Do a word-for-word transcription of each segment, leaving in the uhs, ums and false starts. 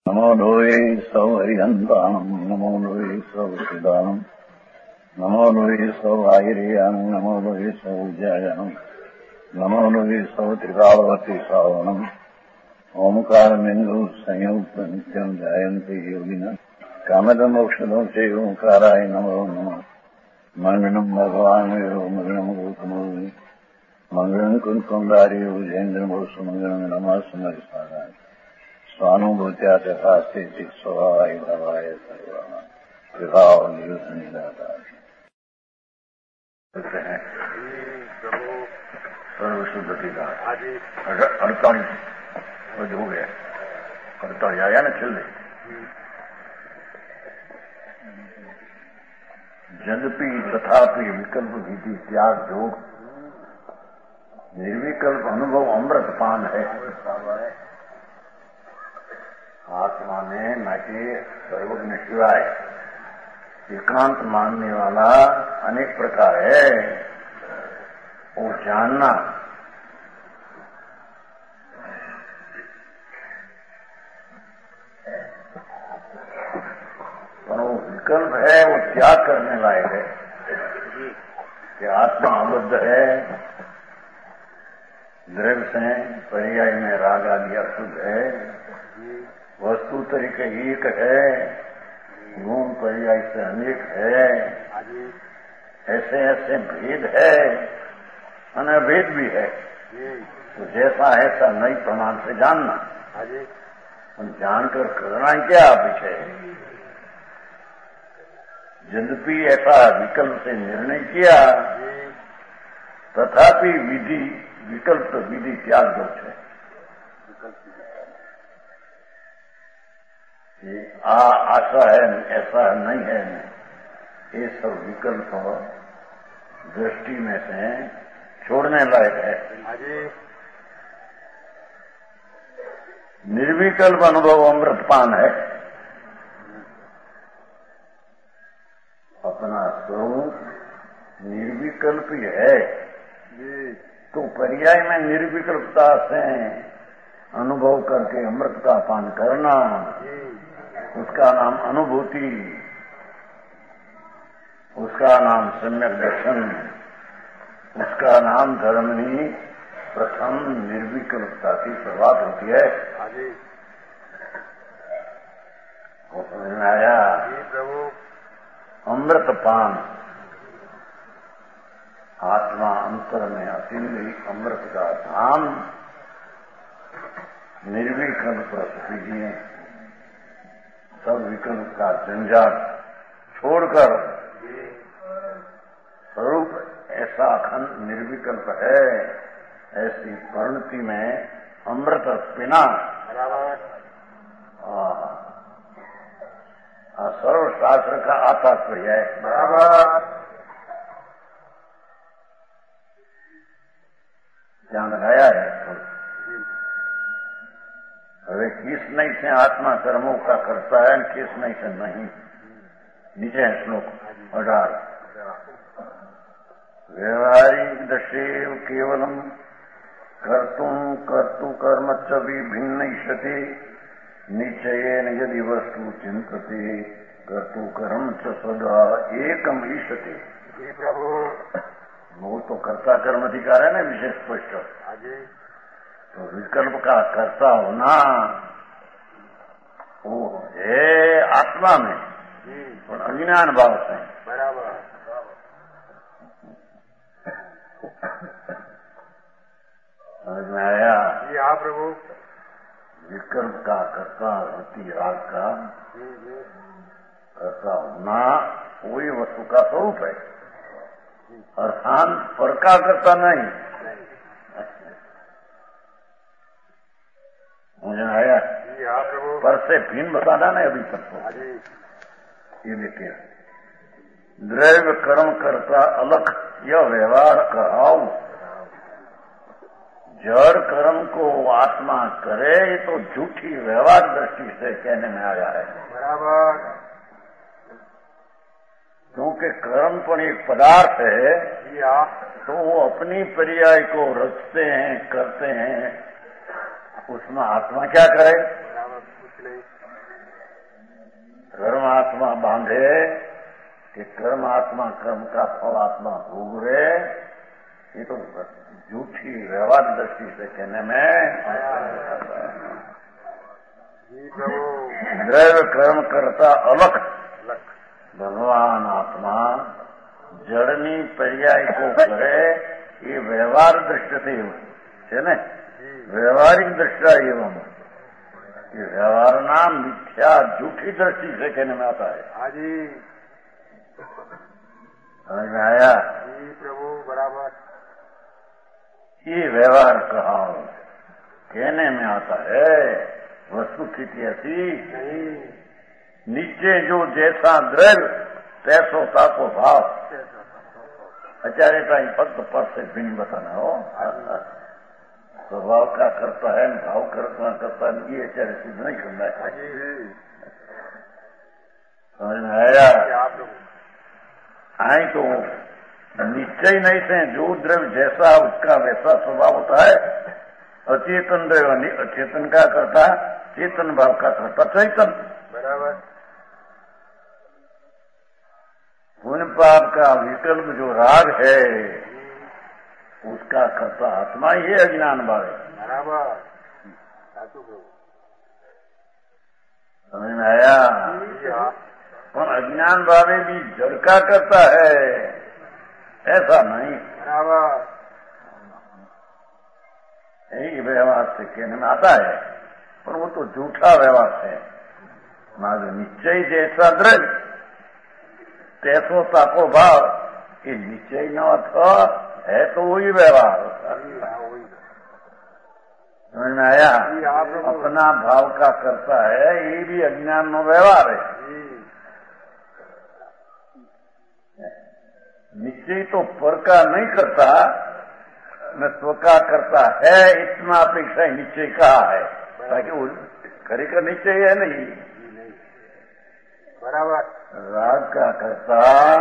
नमो लोये सौहरिहन्तानम् नमो लोये सौचिदानम् नमो लोये सौआयर्यानम् नमो लोये सौज्यायनम् नमो लोये सौत्रिकावती सावनम् ओंकारमेन्दु संयुक्त नित्यम् जायन्ते योगिनः कामदमोक्षदं च ओंकाराय नमो नमः मङ्गलम् भगवान् मङ्गलम् गौतमोऽपि मङ्गलम् कुन्कुण्डारि उजेन्द्रमोसु मङ्गलम् नमः समरिसाराय स्वानुभूत्या तथा स्थिति स्वभावाय भवाय सर्वाणां विभाव नियुक्त निराकार करते हैं सर्वशुद्धि का अड़तालीस हो गया अड़तालीस आया ना चल रही यद्यपि तथापि विकल्प विधि त्याग योग निर्विकल्प अनुभव अमृतपान है। आत्मा में न कि सर्वज्ञ शिवाय एकांत मानने वाला अनेक प्रकार है। वो जानना पर वो विकल्प है, वो त्याग करने लायक है कि आत्मा अबद्ध है, द्रव्य से पर्याय में राग आदि अशुद्ध है, वस्तु तरीके एक है, गुण पर्याय से अनेक है, ऐसे ऐसे भेद है, अनभेद भी है। तो जैसा ऐसा नई प्रमाण से जानना और जानकर करना क्या विषय है। यद्यपि ऐसा विकल्प से निर्णय किया तथापि विधि विकल्प तो विधि त्याग दोष है। आ आशा है ऐसा नहीं है, नहीं ये सब विकल्प दृष्टि में से छोड़ने लायक है। निर्विकल्प अनुभव अमृतपान है। अपना स्वरूप निर्विकल्प ही है, तो पर्याय में निर्विकल्पता से अनुभव करके अमृत का पान करना, उसका नाम अनुभूति, उसका नाम सम्यक दर्शन, उसका नाम धर्मनी प्रथम निर्विकल्पता की शुरुआत होती है। वो समझ में आया? अमृत पान आत्मा अंतर में अतिंद्रिय अमृत का धाम निर्विकल्प कीजिए। सब विकल्प का झंझाट छोड़कर स्वरूप ऐसा अखंड निर्विकल्प है, ऐसी परिणति में अमृत पीना सर्वशास्त्र का आतात्पर्य है। बराबर ध्यान लगाया है। હવે किस नहीं से आत्मा कर्मों का करता है, किस नहीं से नहीं। नीचे है श्लोक अठार। व्यवहारिक दशेव केवलम कर्तुम कर्तु कर्म च विभिन्नयिष्यते निश्चयेन यदि वस्तु चिंतते कर्तु कर्म च सदा एकम ईष्यते। वो तो कर्ता कर्म अधिकार है ना विशेष स्पष्ट। तो विकल्प का कर्ता होना वो है आत्मा में और अज्ञान भाव से। बराबर समझ में आया? जी हाँ प्रभु। विकल्प का कर्ता होती राग का कर्ता होना वही वस्तु का स्वरूप है, अर्थात पर का करता नहीं। मुझे आया? पर से भिन्न बताना नहीं अभी तक तो। ये देखिए द्रव्य कर्म करता अलग यह व्यवहार कराओ। जड़ कर्म को आत्मा करे ये तो झूठी व्यवहार दृष्टि से कहने में आया है। बराबर। क्योंकि कर्म पर एक पदार्थ है, तो वो अपनी पर्याय को रचते हैं, करते हैं, उसमें आत्मा क्या करे? कुछ नहीं। कर्मात्मा बांधे कि कर्मात्मा कर्म का फल आत्मा भोग रहे, ये तो झूठी व्यवहार दृष्टि से कहने में द्रव्य कर्म करता अलग भगवान आत्मा जड़नी पर्याय को करे, ये व्यवहार दृष्टि है न, व्यवहारिक दृष्टा एवं ये व्यवहार नाम मिथ्या झूठी दृष्टि से कहने में आता है। हाँ जी, समझ में आया? जी प्रभु, बराबर। ये व्यवहार कहा कहने में आता है, वस्तु स्थिति ऐसी नहीं। नीचे जो जैसा द्रव्य तैसो ताको भाव, अचारे का फक्त पद से भी नहीं बताना हो, स्वभाव का करता है, भाव करता करता ये आचार्य सिद्ध नहीं करना है। समझ में आया? आई तो निश्चय नहीं से जो द्रव्य जैसा उसका वैसा स्वभाव होता है। अचेतन द्रव्य अचेतन का करता, चेतन भाव का करता चैतन। बराबर। पुण्य पाप का विकल्प जो राग है उसका करता आत्मा ही है, अज्ञान भाव है। बराबर। समझ में आया? और अज्ञान भावे भी जड़ का करता है, ऐसा नहीं। बराबर। यही व्यवहार से कहने में आता है, पर वो तो झूठा व्यवहार है। ना जो निश्चय जैसा द्रव्य तैसो ताको भाव, ये निश्चय न था है तो वही व्यवहार होता। समझ में आया? अपना भाव का करता है, ये भी अज्ञान में व्यवहार है। निश्चय तो पर का नहीं करता, न स्व का करता है, इतना अपेक्षा निश्चय कहा है, ताकि वो खरी का निश्चय है नहीं। बराबर। राग का करता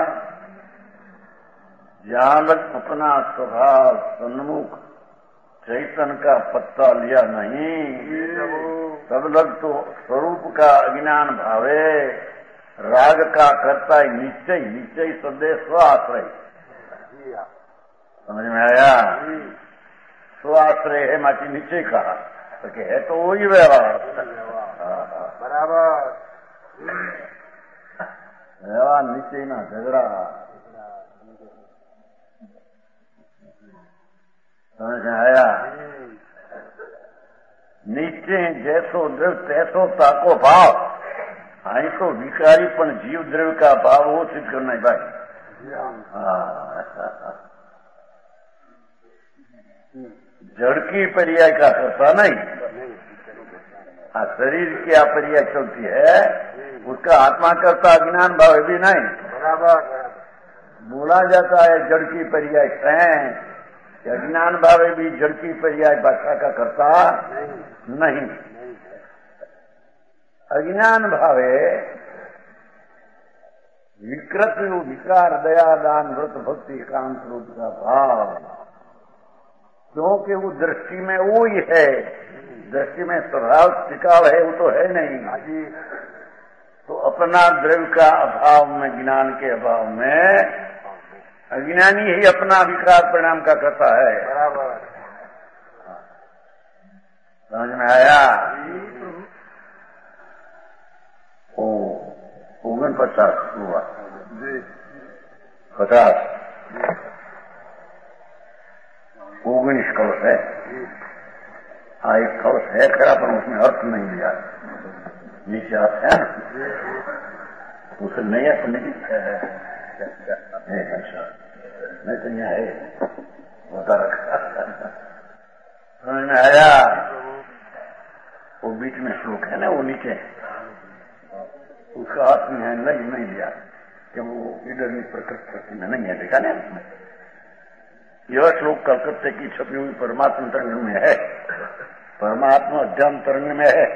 जहां तक अपना स्वभाव सन्मुख चैतन का पत्ता लिया नहीं, तब लग तो स्वरूप का अज्ञान भावे राग का करता है निश्चय। निश्चय शब्द स्वाश्रय, समझ में आया? स्वाश्रय है माची निश्चय कहा, तो है तो वही व्यवहार। बराबर। व्यवहार निश्चय ना झगड़ा। समझ में आया? निश्चय जैसो द्रव्य तैसो ताको भाव। आई तो विकारी पण जीव द्रव्य का भाव वो सिद्ध करना है भाई। जड़ की पर्याय का करता नहीं, हाँ शरीर की पर्याय चलती है, उसका आत्मा करता अज्ञान भाव भी नहीं। बराबर। बोला जाता है जड़ की पर्याय है, अज्ञान भावे भी जड़ की पर्याय भाषा का करता नहीं। अज्ञान भावे विकृत विकार दया दान व्रत भक्ति कांत रूप का भाव, क्योंकि वो दृष्टि में वो ही है, दृष्टि में स्वभाव टिकाव है, वो तो है नहीं। तो अपना द्रव्य का अभाव में, ज्ञान के अभाव में अज्ञानी ही अपना विकार परिणाम का करता है। बराबर। समझ में आया? ओ ओगन पचास हुआ जी, पचास ओगनीस कलश है। हाँ एक कलश है खरा, पर उसमें अर्थ नहीं दिया, नीचे अर्थ है ना, उसे नहीं है तो नहीं है। अच्छा नहीं तो यहाँ है, बता रखा। समझ में आया? वो बीच में श्लोक है ना, वो नीचे उसका अर्थ में है, नहीं नहीं दिया कि वो इधर प्रकृति शक्ति में नहीं है, देखा ना। यह श्लोक कलकत्ते की छपी हुई परमात्मा तरंग में है, परमात्मा अध्यात्म तरंग में है,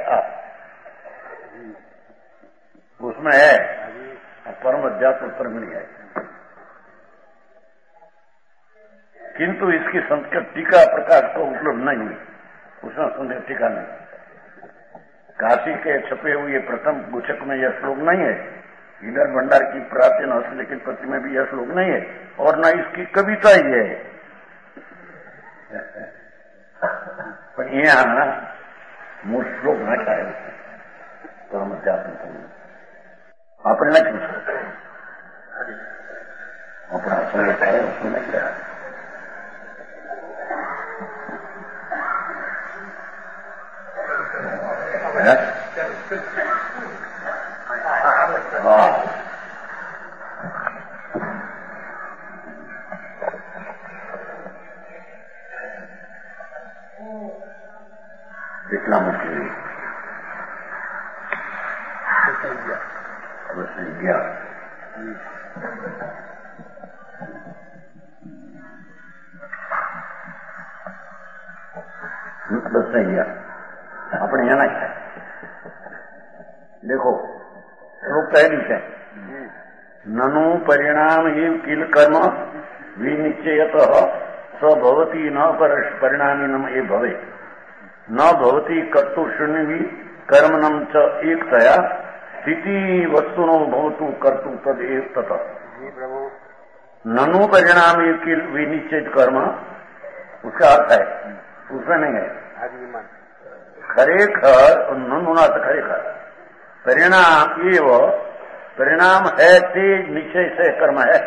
उसमें है, परम अध्यात्म तरंग है। किंतु इसकी संस्कृत टीका प्रकाश को उपलब्ध नहीं हुई, उसमें संस्कृत टीका नहीं। काशी के छपे हुए प्रथम गुच्छक में यह श्लोक नहीं है, इधर भंडार की प्राचीन हस्तलिखित पत्र में भी यह श्लोक नहीं है, और न इसकी कविता ही है। पर यहाँ मूल श्लोक नाटा है तो हम अध्यात्म अपने न पूछो, अपना समय है उसमें क्या है। इतना मुश्किल गया बस नहीं गया अपने यहाँ नहीं है। देखो श्लोक कह दी है, ननु परिणाम ही किल कर्म विनिश्चयत स भवती न परिणामी नम ये भवे न भवती कर्तु शून्य भी कर्मणम च एकतया स्थिति वस्तुनो भवतु कर्तु तद एक तथा। ननु परिणाम ही किल विनिश्चित कर्म, उसका अर्थ है उसमें नहीं है खरेखर, ननुना से खरेखर परिणाम एव परिणाम है ते निश्चय से कर्म है।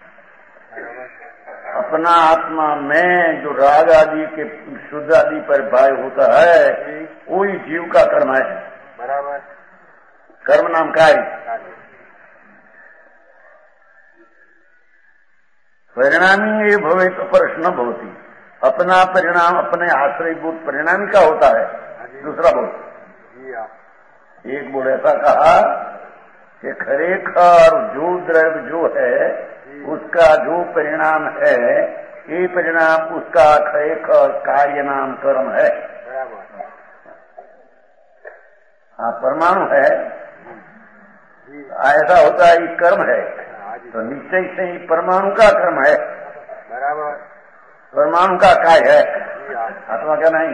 अपना आत्मा में जो राग आदि के शुद्ध आदि पर भाय होता है वही जीव का कर्म है। बराबर, कर्म नाम कार्य। परिणामी ये भवे तो प्रश्न भवती, अपना परिणाम अपने आश्रयभूत परिणामी का होता है। दूसरा बोल, एक बोल ऐसा कहा कि खरेखर जो द्रव्य जो है उसका जो परिणाम है ये परिणाम उसका खरेखर कार्य नाम कर्म है। हाँ, परमाणु है ऐसा होता है, ये कर्म है तो निश्चय से ही परमाणु का कर्म है। बराबर, परमाणु का कार्य है, आत्मा का नहीं।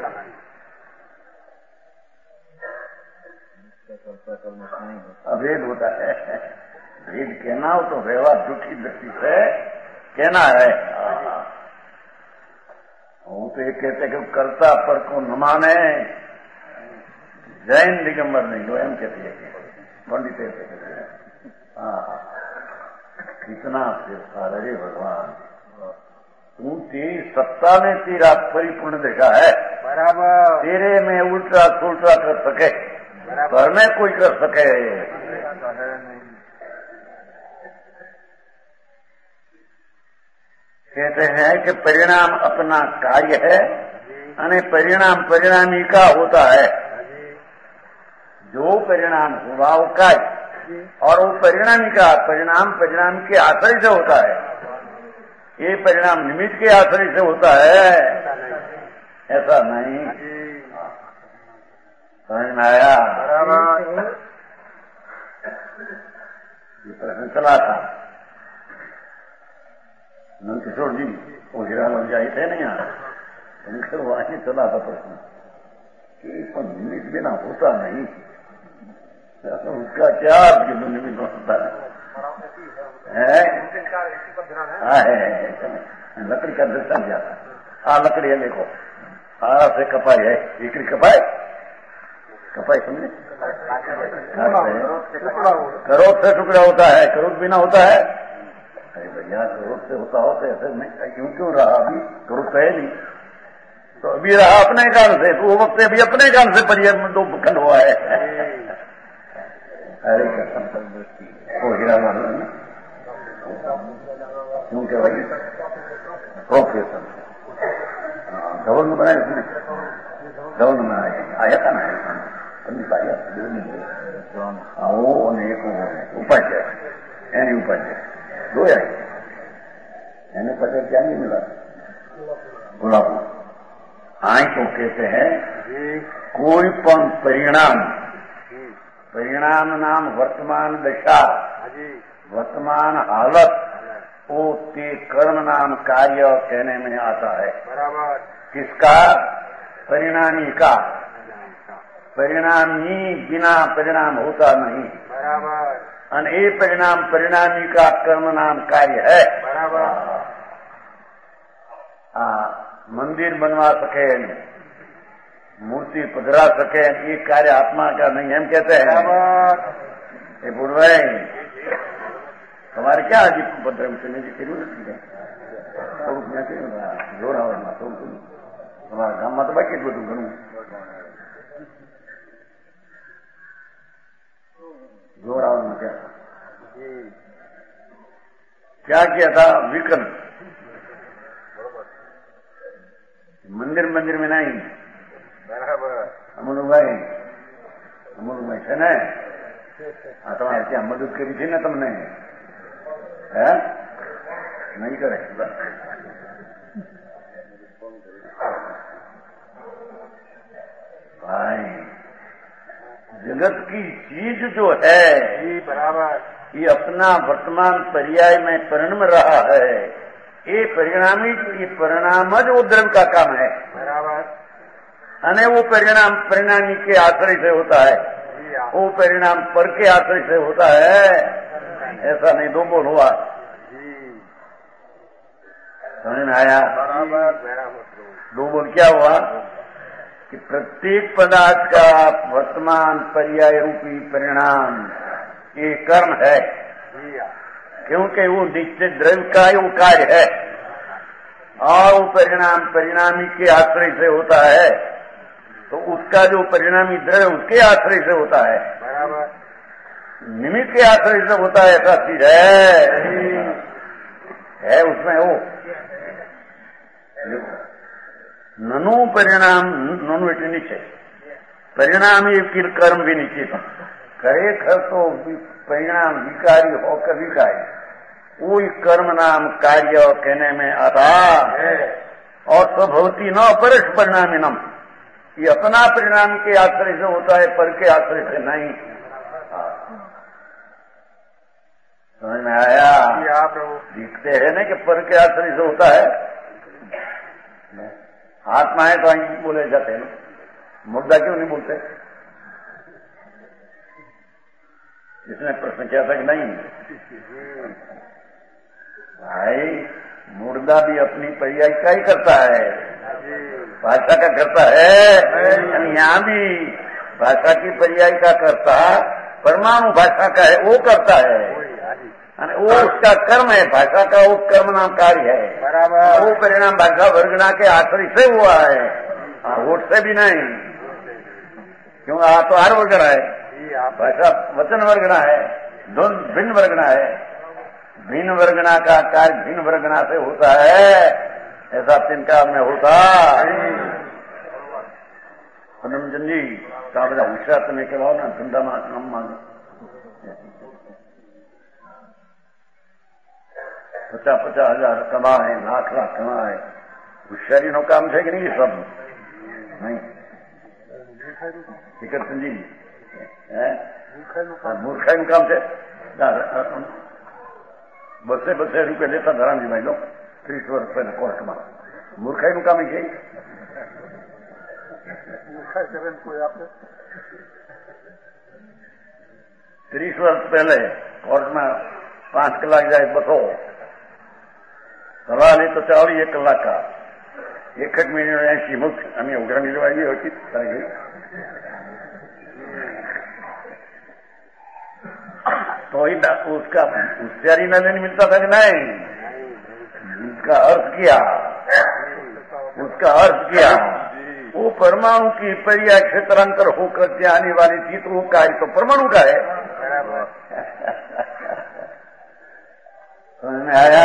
अभेद होता है, भेद कहना हो तो व्यवहार झूठी दृष्टि से कहना है। वो तो ये कहते कि कर्ता पर को न माने, जैन दिगंबर नहीं जो एम कहते हैं पंडित कहते हैं। हाँ, कितना सिर्फ अरे भगवान तू तेरी सत्ता में तेरा परिपूर्ण देखा है। बराबर, तेरे में उल्टा सुलटा कर सके, घर में कोई कर सके। कहते हैं कि परिणाम अपना कार्य है और परिणाम परिणामी का होता है। जो परिणाम हुआ वो कार्य, और वो परिणामी का परिणाम परिणाम के आश्रय से होता है। ये परिणाम निमित्त के आश्रय से होता है, ऐसा नहीं। समझ में आया? ये प्रश्न चला था नंद किशोर जी, वो हीरालाल जी आए थे नहीं यहाँ, उनके वहां चला था प्रश्न कि निमित्त बिना होता नहीं, उसका क्या निमित्त होता है? लकड़ी का दर्शन जाता। हाँ, लकड़ी है, देखो हाँ से कपाई है, एकरी कपाई कपाई समझे, करोड़ से टुकड़ा होता है, करोड़ बिना होता है। अरे भैया करोड़ से होता हो तो ऐसे नहीं, क्यों क्यों रहा अभी करोड़ तो है नहीं, तो अभी रहा अपने कारण से, तो वो वक्त अभी अपने कारण से परिवार में दो खंड हुआ है। अरे कसम दृष्टि वो हीरा मानो क्यों क्या भाई प्रोफेसर गवर्न में बनाया, इसने गवर्न में आया था ना, पंडित आया वो एक उपाध्याय यानी उपाध्याय दो आए, यानी पता क्या नहीं मिला गुलाब आई तो कहते हैं कोई पण परिणाम, परिणाम नाम वर्तमान दशा, वर्तमान हालत, वो ते कर्म नाम कार्य कहने में आता है। बराबर, किसका? परिणामी का। परिणामी बिना परिणाम होता नहीं। बराबर। અને એ પરિણામ પરિણામી का कर्म नाम कार्य है। बराबर। आ मंदिर बनवा सके, मूर्ति पधरा सके, ये कार्य आत्मा का नहीं, हम कहते हैं। बराबर। ये बोल रहे हैं તમારે ક્યાં હજી પધરામ છે? મેં કર્યું નથી, થોડુંક મેં કર્યું જોરાવરમાં, થોડું તમારા ગામમાં તો બાકી જ બધું ઘણું जोरावरण क्या क्या किया था? विकल्प। मंदिर मंदिर में नहीं। बराबर। अमोलू भाई अमोलू भाई છે ને આ તમારે ત્યાં મદદ કરી છે ને તમને? હે નહીં કરે? भाई जगत की चीज जो है जी बराबर, ये अपना वर्तमान पर्याय में परिणम रहा है। ये परिणामी ये परिणाम ज वो द्रव्य का काम है। बराबर। अने वो परिणाम परिणामी के आश्रय से होता है, वो परिणाम पर के आश्रय से होता है। ऐसा नहीं दो बोल हुआ। समझ में आया? बराबर बराबर। दो बोल क्या हुआ कि प्रत्येक पदार्थ का वर्तमान पर्याय रूपी परिणाम ये कर्म है, क्योंकि वो निश्चित द्रव्य का वो कार्य है और वो परिणाम परिणामी के आश्रय से होता है, तो उसका जो परिणामी द्रव्य उसके आश्रय से होता है। बराबर। निमित्त के आश्रय से होता है, ऐसा चीज है है उसमें वो ननु परिणाम ननु એટલે નીચે परिणाम ये फिर कर्म भी नीचे था। खरेखर तो परिणाम विकारी होकर विकारी वो कर्म नाम कार्य कहने में आता है। और स्वभवती न परस परिणामिनम, ये अपना परिणाम के आश्रय से होता है, पर के आश्रय से नहीं। समझ में आया? दिखते है ना कि पर के आश्रय से होता है। आत्मा है तो અહીં बोले जाते हैं, मुर्दा क्यों नहीं बोलते? इसने प्रश्न किया था कि नहीं भाई, मुर्दा भी अपनी पर्याय का ही करता है, भाषा का करता है। यहाँ भी भाषा की पर्याय का करता परमाणु भाषा का है, वो करता है, वो उसका कर्म है। भाषा का वो कर्म नाम कार्य है। बराबर। वो परिणाम भाषा वर्गना के आश्रय से हुआ है, वोट से भी नहीं। क्यों? आ तो हर वर्गना है, भाषा वचन वर्गना है, दोनों भिन्न वर्गना है। भिन्न वर्गना का कार्य भिन्न वर्गना से होता है, ऐसा तिनका में होता। हनुमचंद जी का બધા હોશિયાર તમે કહેવાઓ ને ધંધામાં કામમાં पचास पचास हजार कमाए, लाख लाख कमाए, होशियारी नो काम है कि नहीं? ये सब नहीं। फिकर सिंह जी मूर्खाई નું કામ છે। બસે બસે રૂપિયા લેતા ધરામજીભાઈ લો ત્રીસ વર્ષ પહેલા કોર્ટમાં। મૂર્ખાઈ નું કામ છે। ત્રીસ વર્ષ પહેલે કોર્ટમાં પાંચ કલાક જાય બસો કરવા લે તો ચાલી એક કલાક का एक एक मिनट ऐसी मुक्त हमें उग्र मिलवाई होती तरह। तो उसका होशियारी न लेने मिलता था कि नहीं? उसका अर्थ किया, उसका अर्थ किया वो परमाणु की पर्याय क्षेत्रांतर होकर के आने वाली थी, तो वो कार्य तो परमाणु का है। समझ में आया?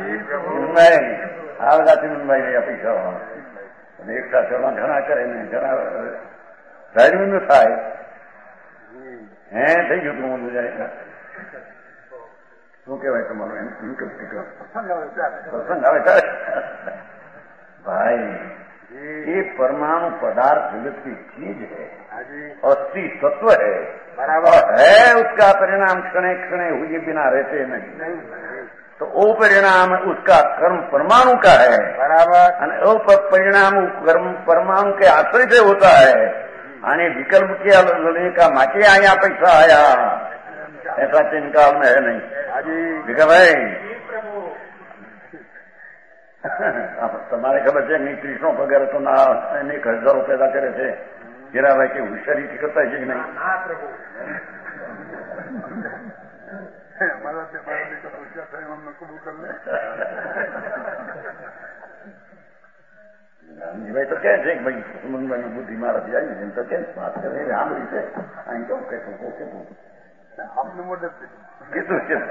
આવતા ચિમનભાઈ ની અપેક્ષા એક સાથે ઘણા કરે ને ઘણા ધાર્યું ન થાય। હે થઈ ગયું તું હું જાય શું કહેવાય તમારું? એમ પ્રસંગ આવે ત્યારે भाई ये परमाणु पदार्थ जगत की चीज है, अस्थि तत्व है, बराबर है। उसका परिणाम क्षणे क्षणे हुए बिना रहते नहीं, तो वो परिणाम उसका कर्म परमाणु का है। बराबर। वो परिणाम कर्म परमाणु के आश्रय से होता है, आने विकल्प किया लेने का माटे आया पैसा आया, ऐसा तीन काल में है नहीं। विकल्प है તમારે ખબર છે ત્રીસો પગાર તો ના અનેક હજારો પેદા કરે છે, હીરાભાઈ કે હોશિયારી કરતા છે કે નહીં? ગાંધીભાઈ તો કે છે કે ભાઈ સુમનભાઈ બુદ્ધિ મારાથી આવી એમ તો કેમ વાત કરે સાંભળી છે અહીં કેવું કહેતું કહેતું આપને મોઢે કીધું છે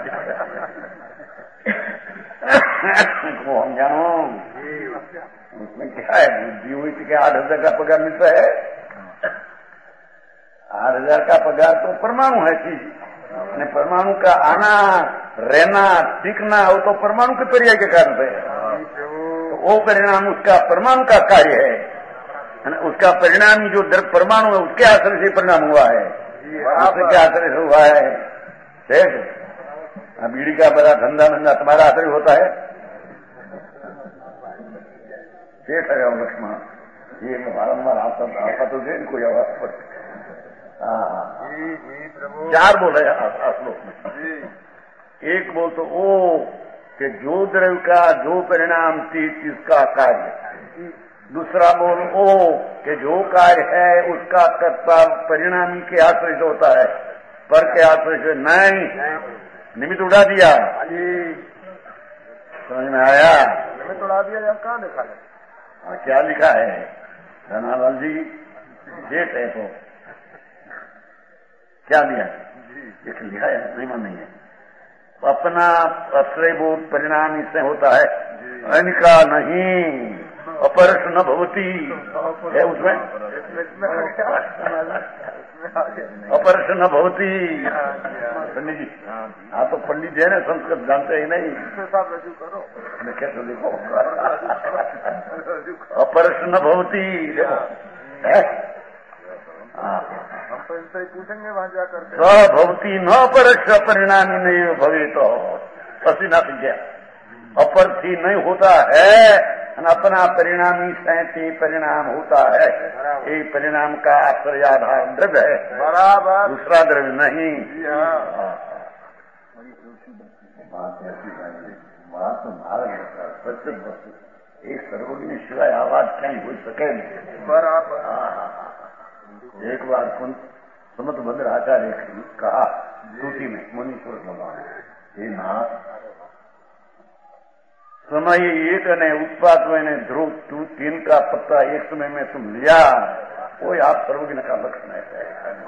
वो हम जानो उसमें क्या है, बुद्धि हुई थी कि आठ हजार का पगार मिलता है। आठ हजार का पगार तो परमाणु है चीज, परमाणु का आना रहना टिकना वो तो परमाणु के पर्याय के कारण है। तो वो परिणाम उसका परमाणु का कार्य है, उसका परिणाम जो द्रव परमाणु है उसके आश्रय से परिणाम हुआ है, उसके आश्रय से हुआ है। देख बीड़ी का बड़ा धंधा धंधा तुम्हारा आश्रय होता है, शेष है लक्ष्मण ये बारम्बार आपका आपका तो दे कोई आवाज पर चार बोल है श्लोक में। एक बोल तो ओ कि जो द्रव्य का जो परिणाम थी इसका कार्य, दूसरा बोल ओ कि जो कार्य है उसका कर्ता परिणामी के आश्रय से होता है, पर के आश्रय से नहीं। निमित्त उड़ा दिया, समझ में आया? निमित्त उड़ा दिया या कहाँ लिखा है? हाँ क्या लिखा है? धनालाल जी जेठ है तो क्या दिया? एक लिखा है, नहीं मन नहीं है। अपना आश्रय बोध परिणाम इससे होता है, इनका नहीं। अपरस न भवती है उसमें, अपरस न भवती। पंडित जी हाँ तो पंडित है ना, संस्कृत जानते ही नहीं, कैसे देखो अपरस न भवती है, पूछेंगे वहां जाकर भवती न परस परिणामी नहीं भवे तो पसी ना गया, अपर थी नहीं होता है, अपना परिणामी से परिणाम होता है। ये परिणाम का आश्रयाधार द्रव्य है, बराबर, दूसरा द्रव्य नहीं। बात ऐसी बात तो भारत प्रसिद्ध वस्तु एक सर्वज्ञ सिवाय आवाज कहीं हो सके नहीं, बराबर। एक बार सुमत भद्र आचार्य कहा स्तुति में मुनीश्वर भगवान, हे नाथ समय एक ने उत्पाद मैंने ध्रुव तू तीन का पत्ता एक समय में तुम लिया, वो आप सर्वज्ञ का लक्षण है।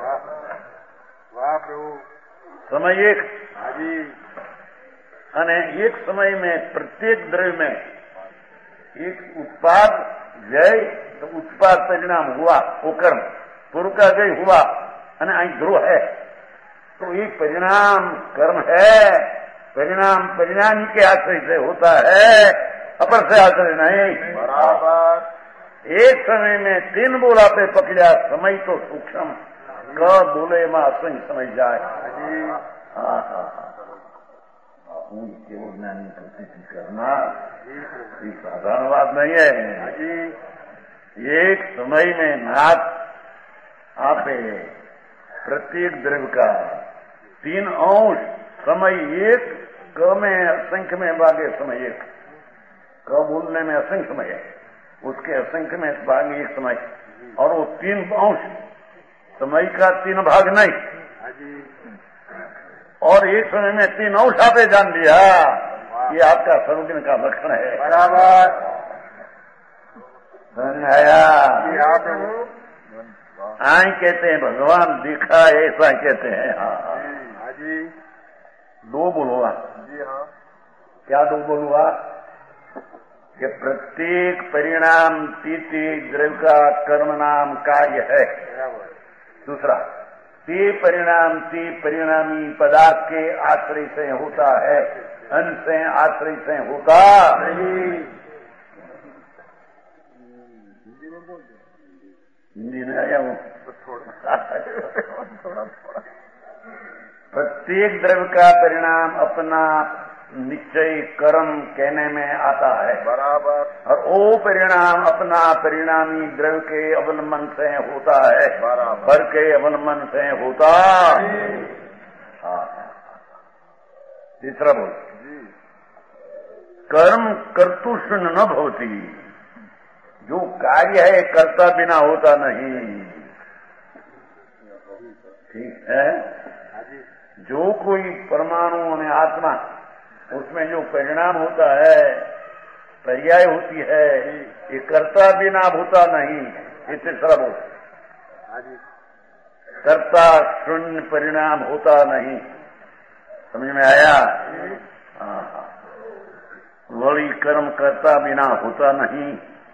वाह प्रभु, समय एक हाजी अने एक समय में प्रत्येक द्रव्य में एक उत्पाद व्यय तो उत्पाद परिणाम हुआ, वो कर्म पूर्व का व्यय हुआ अने आई ध्रुव है, तो एक परिणाम कर्म है, परिणाम परिणाम के आश्रय से होता है, अपर से आश्रय नहीं, बराबर। एक समय में तीन बोला पे पकड़ा, समय तो सूक्ष्म क बोले में असंग समझ जाए। हाँ हाँ केवल ज्ञानी प्रतीति करना ये साधारण बात नहीं है। एक समय में नाथ आपे प्रत्येक द्रव्य का तीन अंश, समय एक, क में असंख्य में भागे समय एक, क बोलने में असंख्य समय है, उसके असंख्य में भाग एक समय, और वो तीन अंश समय का तीन भाग नहीं, और एक समय में तीन अंश आपे जान लिया, ये आपका सर्वज्ञ का लक्षण है, बराबर। आया आई कहते हैं भगवान दिखा, ऐसा कहते हैं। हाँ जी, दो बोलूंगा जी। हाँ क्या दो बोलूंगा कि प्रत्येक परिणाम तिथि द्रव्य का कर्म नाम कार्य है। दूसरा ते परिणाम ते परिणामी पदार्थ के आश्रय से होता है, अन से आश्रय से होता नहीं। हिंदी में आया हूँ थोड़ा थोड़ा। प्रत्येक द्रव्य का परिणाम अपना निश्चय कर्म कहने में आता है। बराबर। और वो परिणाम अपना परिणामी द्रव्य के अवलंबन से होता है, पर के अवलंबन से होता। हाँ, तीसरा बोल, कर्म कर्तुषण न भवती, जो कार्य है कर्ता बिना होता नहीं। ठीक है, जो कोई परमाणु में आत्मा, उसमें जो परिणाम होता है, पर्याय होती है, ये कर्ता बिना होता नहीं। ये तीसरा बोल, कर्ता शून्य परिणाम होता नहीं। समझ में आया? हाँ, वही कर्म कर्ता बिना होता नहीं।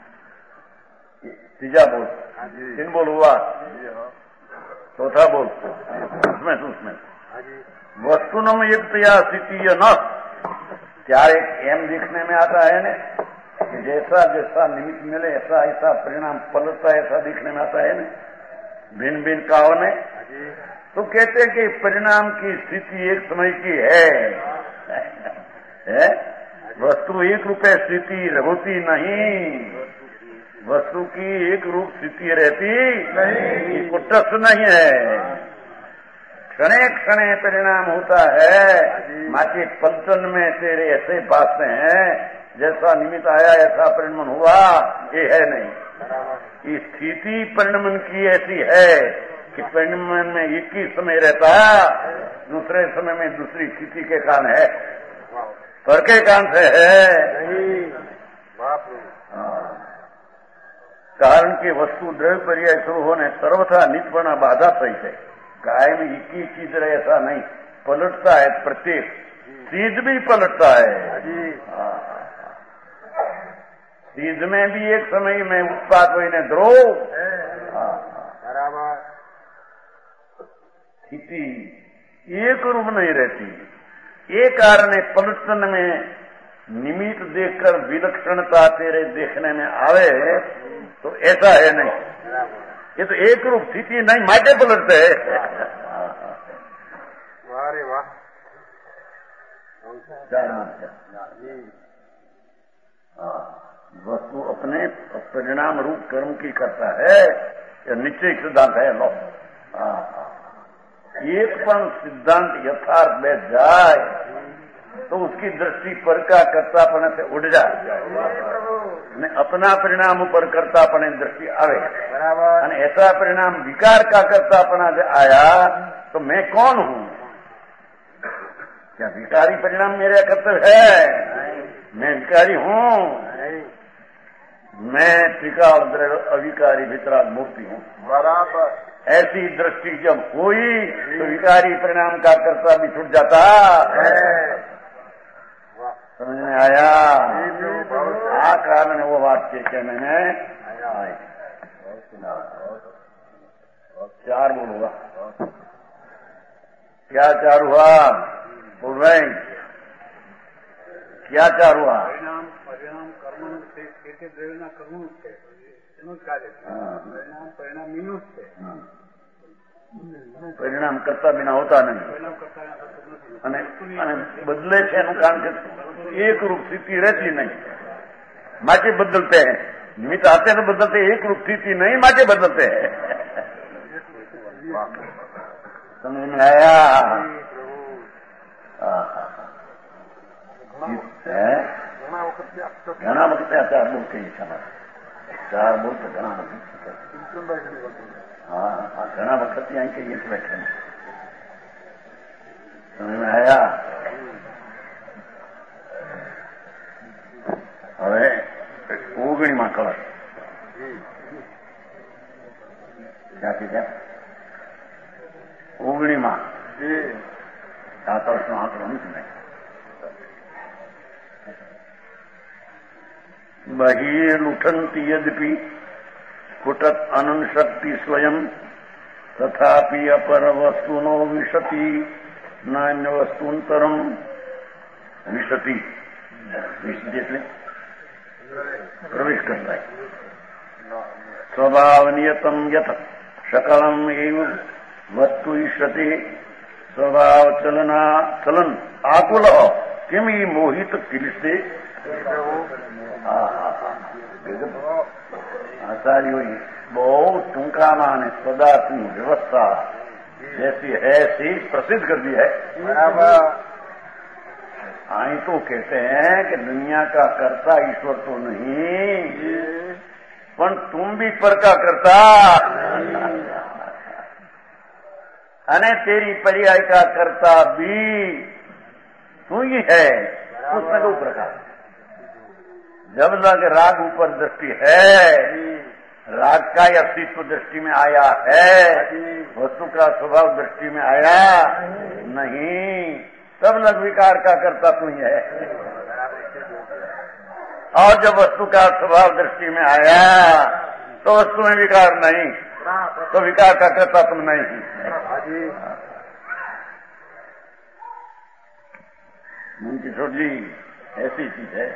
तीजा बोल, तीन बोल हुआ, चौथा बोल उसमें उसमें वस्तुनम युक्तया स्थिति न, क्या एक एम दिखने में आता है न, कि जैसा जैसा निमित्त मिले ऐसा ऐसा परिणाम पलटता है, ऐसा दिखने में आता है न, भिन्न भिन्न काल में। तो कहते हैं कि परिणाम की स्थिति एक समय की है, है? वस्तु एक रूपे स्थिति होती नहीं, वस्तु की एक रूप स्थिति रहती नहीं, कुटस नहीं है, क्षणे क्षणे परिणाम होता है। माके पलटन में तेरे ऐसे बातें हैं, जैसा निमित्त आया ऐसा परिणमन हुआ, ये है नहीं। ये स्थिति परिणमन की ऐसी है कि परिणमन में एक ही समय रहता, दूसरे समय में दूसरी स्थिति के कारण है, पर के कारण से है। कारण के वस्तु द्रव्य पर्याय शुरू होने सर्वथा नित्य बाधा सहित है। कायम एक ही चीज रहे ऐसा नहीं, पलटता है, प्रत्येक चीज भी पलटता है। चीज में भी एक समय में उत्पाद हुई ने द्रोह बराबर स्थिति एक रूप नहीं रहती। ये कारण है पलटन में निमित्त देखकर विलक्षणता तेरे देखने में आवे, तो ऐसा है नहीं। ये तो एक रूप स्थिति नहीं, माटे पलटते है। अरे वाह, वस्तु अपने परिणाम रूप कर्म की करता है, यह निश्चय सिद्धांत है। लो एक पण सिद्धांत यथार्थ में जाए तो उसकी दृष्टि पर का कर्तापने से उड़ जाए, अपना परिणाम ऊपर कर्तापने दृष्टि आवे। बराबर। ऐसा परिणाम विकार का कर्तापना से आया तो मैं कौन हूँ? क्या विकारी परिणाम मेरा कर्तव्य है? मैं विकारी हूँ? मैं त्रिकाल अविकारी वितराग मूर्ति हूँ। बराबर। ऐसी दृष्टि जब हुई तो विकारी परिणाम का कर्ता भी छूट जाता है। समझ में आया? आ कारण वो बात के कहने में आए। चार बोलूंगा, क्या चार हुआ? बोल रहे क्या चार हुआ? परिणाम परिणाम कर्म से कर्म से परिणाम परिणाम मीनू से परिणाम करता बिना होता नहीं, અને અને બદલે છે એનું કારણ કે એક રૂપ સ્થિતિ રહેતી નહીં, માટે બદલते हैं। निमित्त आते तो बदलते, एक रूप स्थिति नहीं माटे बदलते हैं। समझ में आया? घना वक्त चार बोल के चार बोल तो घना हाँ हाँ घना वक्त यहाँ के ये बैठे हैं। समझ में आया? હવે ઓગણીમાં કળશ ક્યાંથી ત્યાં ઓગણીમાં આ કળશનો આંકડો નથી ને બહિર્લુઠંતિ યદ્યપિ સ્ફુટત અનંત શક્તિ સ્વયં તથાપિ અપર વસ્તુનો વિશતિ નાન્ય વસ્તુંતરમ વિશતિ વિશતિ એટલે प्रवेश करता है। स्वभाव नियतम यथ सकलम एवं वस्तु ईष्यते स्वभाव चलना चलन आकुल किम ही मोहित किल से आचार्यो बहुत टूंकाना ने पदार्थनी व्यवस्था जैसी है ऐसी प्रसिद्ध कर दी है। आई तो कहते हैं कि दुनिया का कर्ता ईश्वर तो नहीं, पर तुम भी पर का करता अने तेरी पर्याय का कर्ता भी तू ही है। उसमें दो प्रकार, जब लग राग ऊपर दृष्टि है, राग का अस्तित्व दृष्टि में आया है, वस्तु का स्वभाव दृष्टि में आया नहीं, तब लग विकार का कर्ता तू ही है। और जब वस्तु का स्वभाव दृष्टि में आया तो वस्तु में विकार नहीं, तो विकार का कर्ता तुम नहीं। मन की छोटी ऐसी चीज है।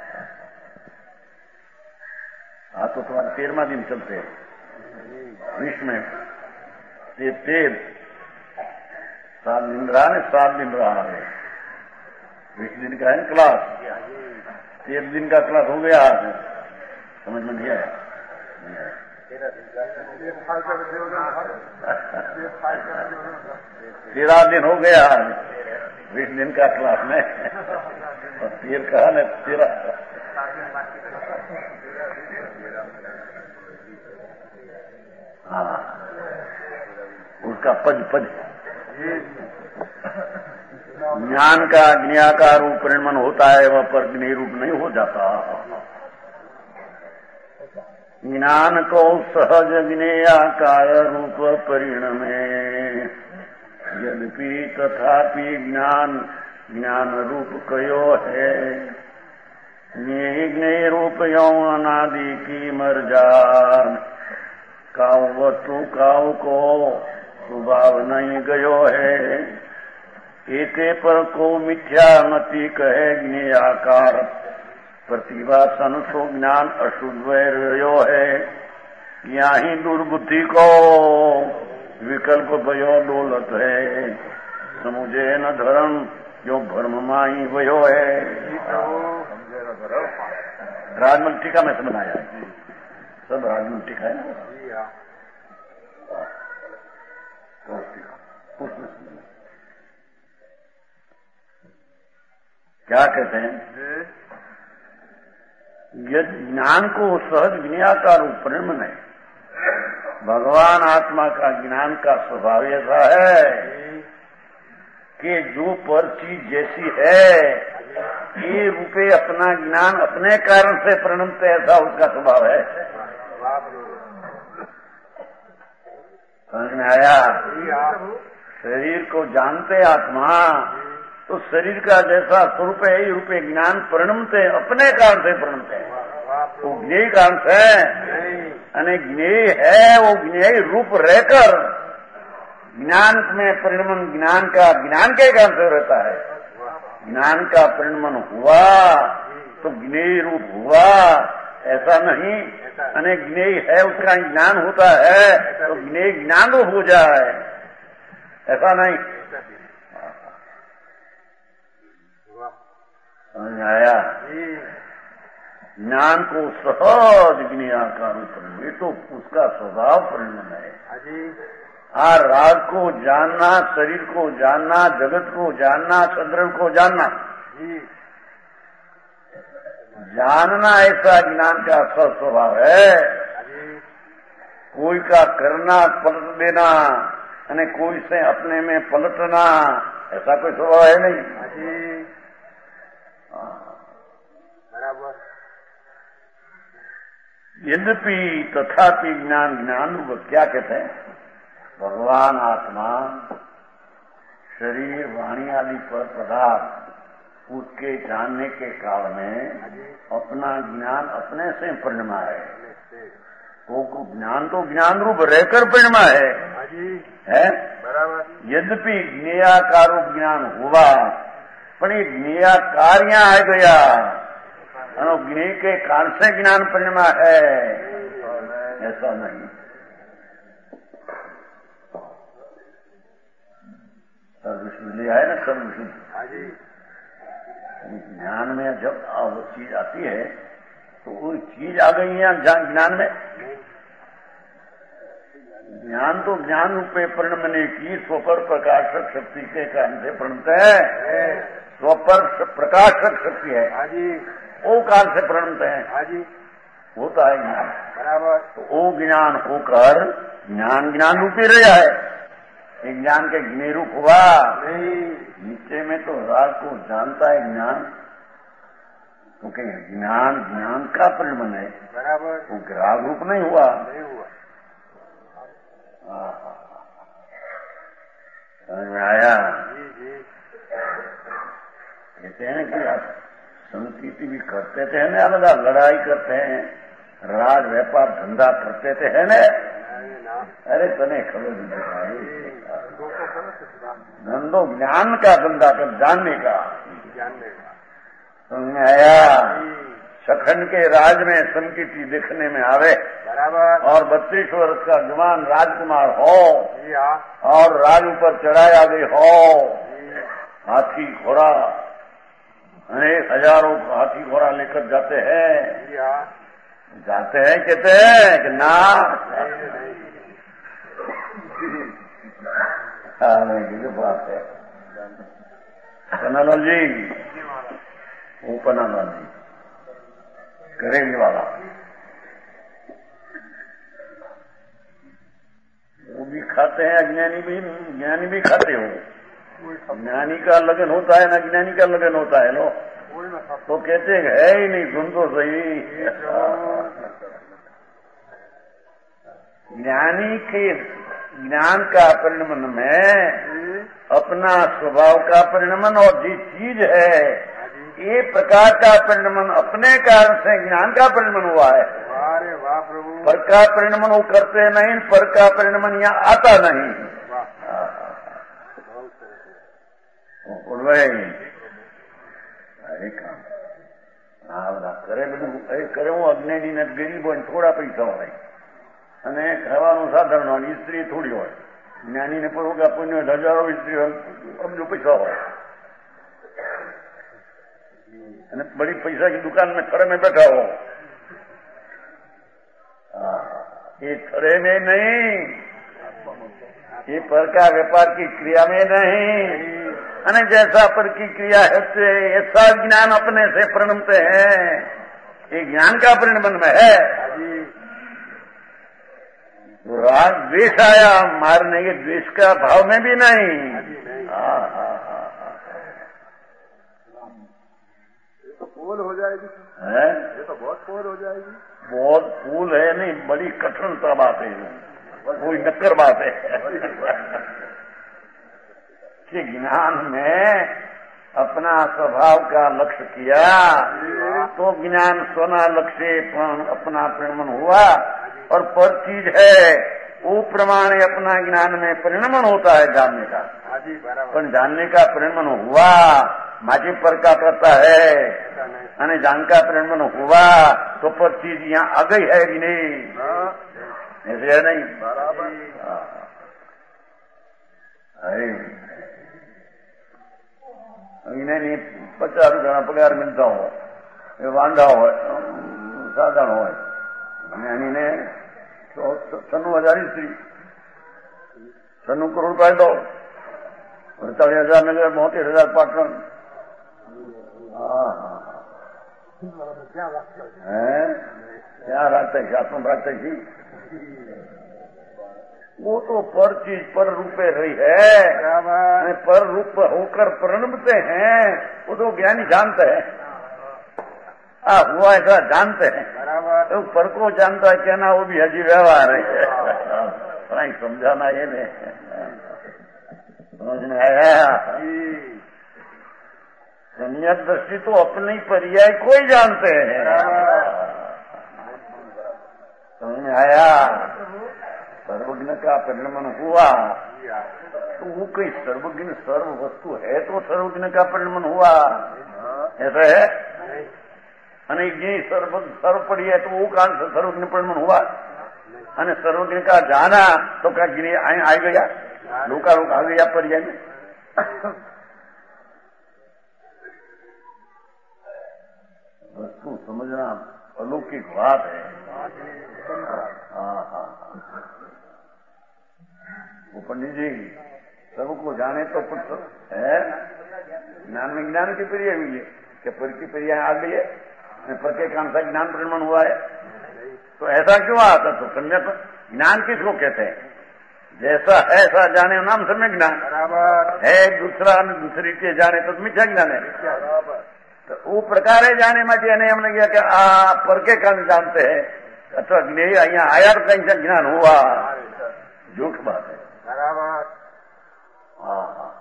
हाँ तो तुम्हारा तेरहवा दिन चलते हैं विश्व में, ये तेर सात दिन रहा ने सात दिन रहा है, बीस दिन का है क्लास, तेरह दिन का क्लास हो गया आज, समझ में नहीं आया? तेरह दिन हो गया आज बीस दिन का क्लास में, और तेरह कहा न तेरह हाँ उसका पद पद ज्ञान का ज्ञाकार रूप परिणमन होता है, वह पर ज्ञेय रूप नहीं हो जाता। ज्ञान को सहज ज्ञेयाकार रूप परिणमे, यद्यपि तथापि ज्ञान ज्ञान रूप कयो है। ज्ञेय ज्ञेय रूप यौन अनादि की मर्जान, काव वस्तु काव को स्वभाव नहीं गयो है। एते पर को मिथ्या मति कहे ज्ञेयाकार, प्रतिभासन सो ज्ञान अशुद्ध वैर्यो है। यहाँ दुर्बुद्धि को विकल्प भयो डोलत है, समुझे न धर्म जो भ्रम माही भयो है। राजमल टीका में से बनाया, सब राजमल टीका है ना, क्या कहते हैं? यदि ज्ञान को सहज ज्ञाकार परिणमन है, भगवान आत्मा का ज्ञान का स्वभाव ऐसा है कि जो पर चीज जैसी है ये रूपे अपना ज्ञान अपने कारण से परिणमते, ऐसा उसका स्वभाव है। समझ में आया? शरीर को जानते आत्मा, तो शरीर का जैसा स्वरूप है ही रूपे ज्ञान परिणमते, अपने कारण से परिणमते, वो ज्ञेय कारण से, यानी ज्ञेय है वो ज्ञेय रूप रहकर ज्ञान में परिणमन, ज्ञान का ज्ञान के कारण से रहता है। ज्ञान का परिणमन हुआ तो ज्ञेय रूप हुआ, ऐसा नहीं। यानी ज्ञेय है उसका ज्ञान होता है तो ज्ञेय ज्ञान रूप हो जाए, ऐसा नहीं। समझ आया? ज्ञान को सहज ज्ञेयाकार परिणमन, ये तो उसका स्वभाव परिणमन है। आ राग को जानना, शरीर को जानना, जगत को जानना, चंद्र को जानना, जानना ऐसा ज्ञान का सब स्वभाव है। कोई का करना पलट देना, यानी कोई से अपने में पलटना, ऐसा कोई स्वभाव है नहीं। बराबर। यद्यपि तथापि ज्ञान ज्ञान रूप क्या कहते हैं? भगवान आत्मा शरीर वाणी आदि पर पदार्थ उसके जानने के काल में अपना ज्ञान अपने से परिणमा है। वो ज्ञान तो ज्ञान रूप रहकर परिणमा है, है? यद्यपि ज्ञेयाकार रूप ज्ञान हुआ, पर ये ज्ञेयाकार यहाँ आ गया, ज्ञेय के कारण से ज्ञान परिणमा है, ऐसा नहीं। सर्वविशुद्ध लिया है ना, सर्वविशुद्ध। ज्ञान में जब वो चीज आती है तो वो चीज आ गई है ज्ञान में। ज्ञान तो ज्ञान रूपे परिणमने की स्वपर प्रकाशक शक्ति के कारण से प्रणत है। स्वपर प्रकाशक शक्ति है, वो काल से प्रणत है, होता है ज्ञान बराबर। तो वो ज्ञान होकर ज्ञान ज्ञान रूपी रहा है, एक ज्ञान के ज्ञे रूप हुआ नहीं। नीचे में तो राग को जानता है ज्ञान, क्योंकि ज्ञान ज्ञान का परिणमन है बराबर, वो राग रूप नहीं हुआ, नहीं हुआ। समझ में आया? कहते हैं कि आप संस्कृति भी करते थे ना, अलग लड़ाई करते हैं, राज व्यापार धंधा करते थे है न। अरे तने खबर नहीं भाई, धंधो ज्ञान का धंधा कर, जानने का जानने का समझ में आया? सखन के राज में संकीर्ति दिखने में आवे बराबर, और बत्तीस वर्ष का जवान राजकुमार हो और राज ऊपर चढ़ाया गए हो, हाथी घोड़ा अनेक हजारों हाथी घोड़ा लेकर जाते हैं, जाते हैं कहते हैं कि ना हाँ नहीं की बात है। पन्नालाल जी, वो पन्नालाल जी करेंगे वाला, वो भी खाते हैं, अज्ञानी भी, ज्ञानी भी खाते हो। ज्ञानी का लगन होता है ना, ज्ञानी का लगन होता है लो, तो कहते हैं है ही नहीं, सुन तो सही। ज्ञानी के ज्ञान का परिणमन में अपना स्वभाव का परिणमन और जिस चीज है ये प्रकार का परिणमन अपने कारण से ज्ञान का परिणमन हुआ है। अरे वाह प्रभु, पर का परिणमन वो करते नहीं, पर का परिणमन यहाँ आता नहीं। अरे काम હા બધા કરે બધું કરે, હું અજ્ઞાની ને ગરીબ હોય થોડા પૈસા હોય અને ખાવાનું સાધારણ હોય, સ્ત્રી થોડી હોય, જ્ઞાની ને પૂરું કે પુણ્ય હજારો સ્ત્રી હોય, અબજો પૈસા હોય, અને બड़ी पैसा की दुकान में खड़े में बैठा हो, ये खड़े में नहीं, ये पर का व्यापार की क्रिया में नहीं, અને जैसा पर की क्रिया है ऐसा ज्ञान अपने से परिणमते हैं, ये ज्ञान का परिणमन में है। तो राग द्वेष आया मारने के, द्वेष का भाव में भी नहीं। हाँ हाँ हाँ हाँ, ये तो फूल हो जाएगी है, ये तो बहुत फूल हो जाएगी। बहुत फूल है नहीं, बड़ी कठिनता बात है, कोई नक्कर बात है कि ज्ञान में अपना स्वभाव का लक्ष्य किया तो ज्ञान स्वना लक्ष्य अपना परिणमन हुआ, और पर चीज है वो प्रमाण अपना ज्ञान में परिणमन होता है जानने का, पर जानने का परिणमन हुआ माजी पर का करता है, અને जान का परिणमन हुआ तो पर चीज यहाँ आ गई है कि नहीं, ऐसे है नहीं बराबर। अरे नहीं पचास रुपया पगार मिलता हो, ये वांधा हो साधारण हो, ज्ञानी ने छन्नू हजार स्त्री, छन्नू करोड़ रुपया दो, अड़तालीस हजार नगर, बहत्तर हजार पाटन, क्या रखते आत्म रखते थी, वो तो पर चीज पर रूपे रही है, पर रूप होकर परिणमते हैं, वो तो ज्ञानी जानते हैं, आ हुआ ऐसा जानते हैं, तो पर को जानता है कहना वो भी हजी व्यवहार है, समझाना ये नहीं, समझ में आया? सम्यक दृष्टि तो अपनी पर्याय को ही जानते हैं, समझ में आया? सर्वज्ञ का परिणमन हुआ तो वो कोई सर्वज्ञ सर्व वस्तु है तो सर्वज्ञ का परिणमन हुआ, ऐसा है? अनेक जी सर्व सर्व पड़ी है तो वो कारण से सर्वज्ञ परिणमन हुआ, અને सर्वज्ञ का जाना तो क्या गिरी आ गया, लोका लोग आ गया पर्याय में। वस्तु समझना अलौकिक बात है। हाँ हाँ वो पंडित जी सबको जाने तो कुछ है। ज्ञान में ज्ञान की पर्याय हुई है कि पर की पर्याय आ गई है, पर के कौन सा ज्ञान परिमाण हुआ है। तो ऐसा क्यों आता? तो कन्या तो ज्ञान किसको कहते हैं? जैसा है ऐसा जाने नाम सम्यक ज्ञान है। दूसरा दूसरी के जाने तो मिथ्या ज्ञान है। तो वो प्रकार है जाने में नहीं हमने किया कि आ पर के कारण जानते हैं अथवा ज्ञेय यहाँ आया तो कहीं से ज्ञान हुआ, झूठ बात है। हाँ हाँ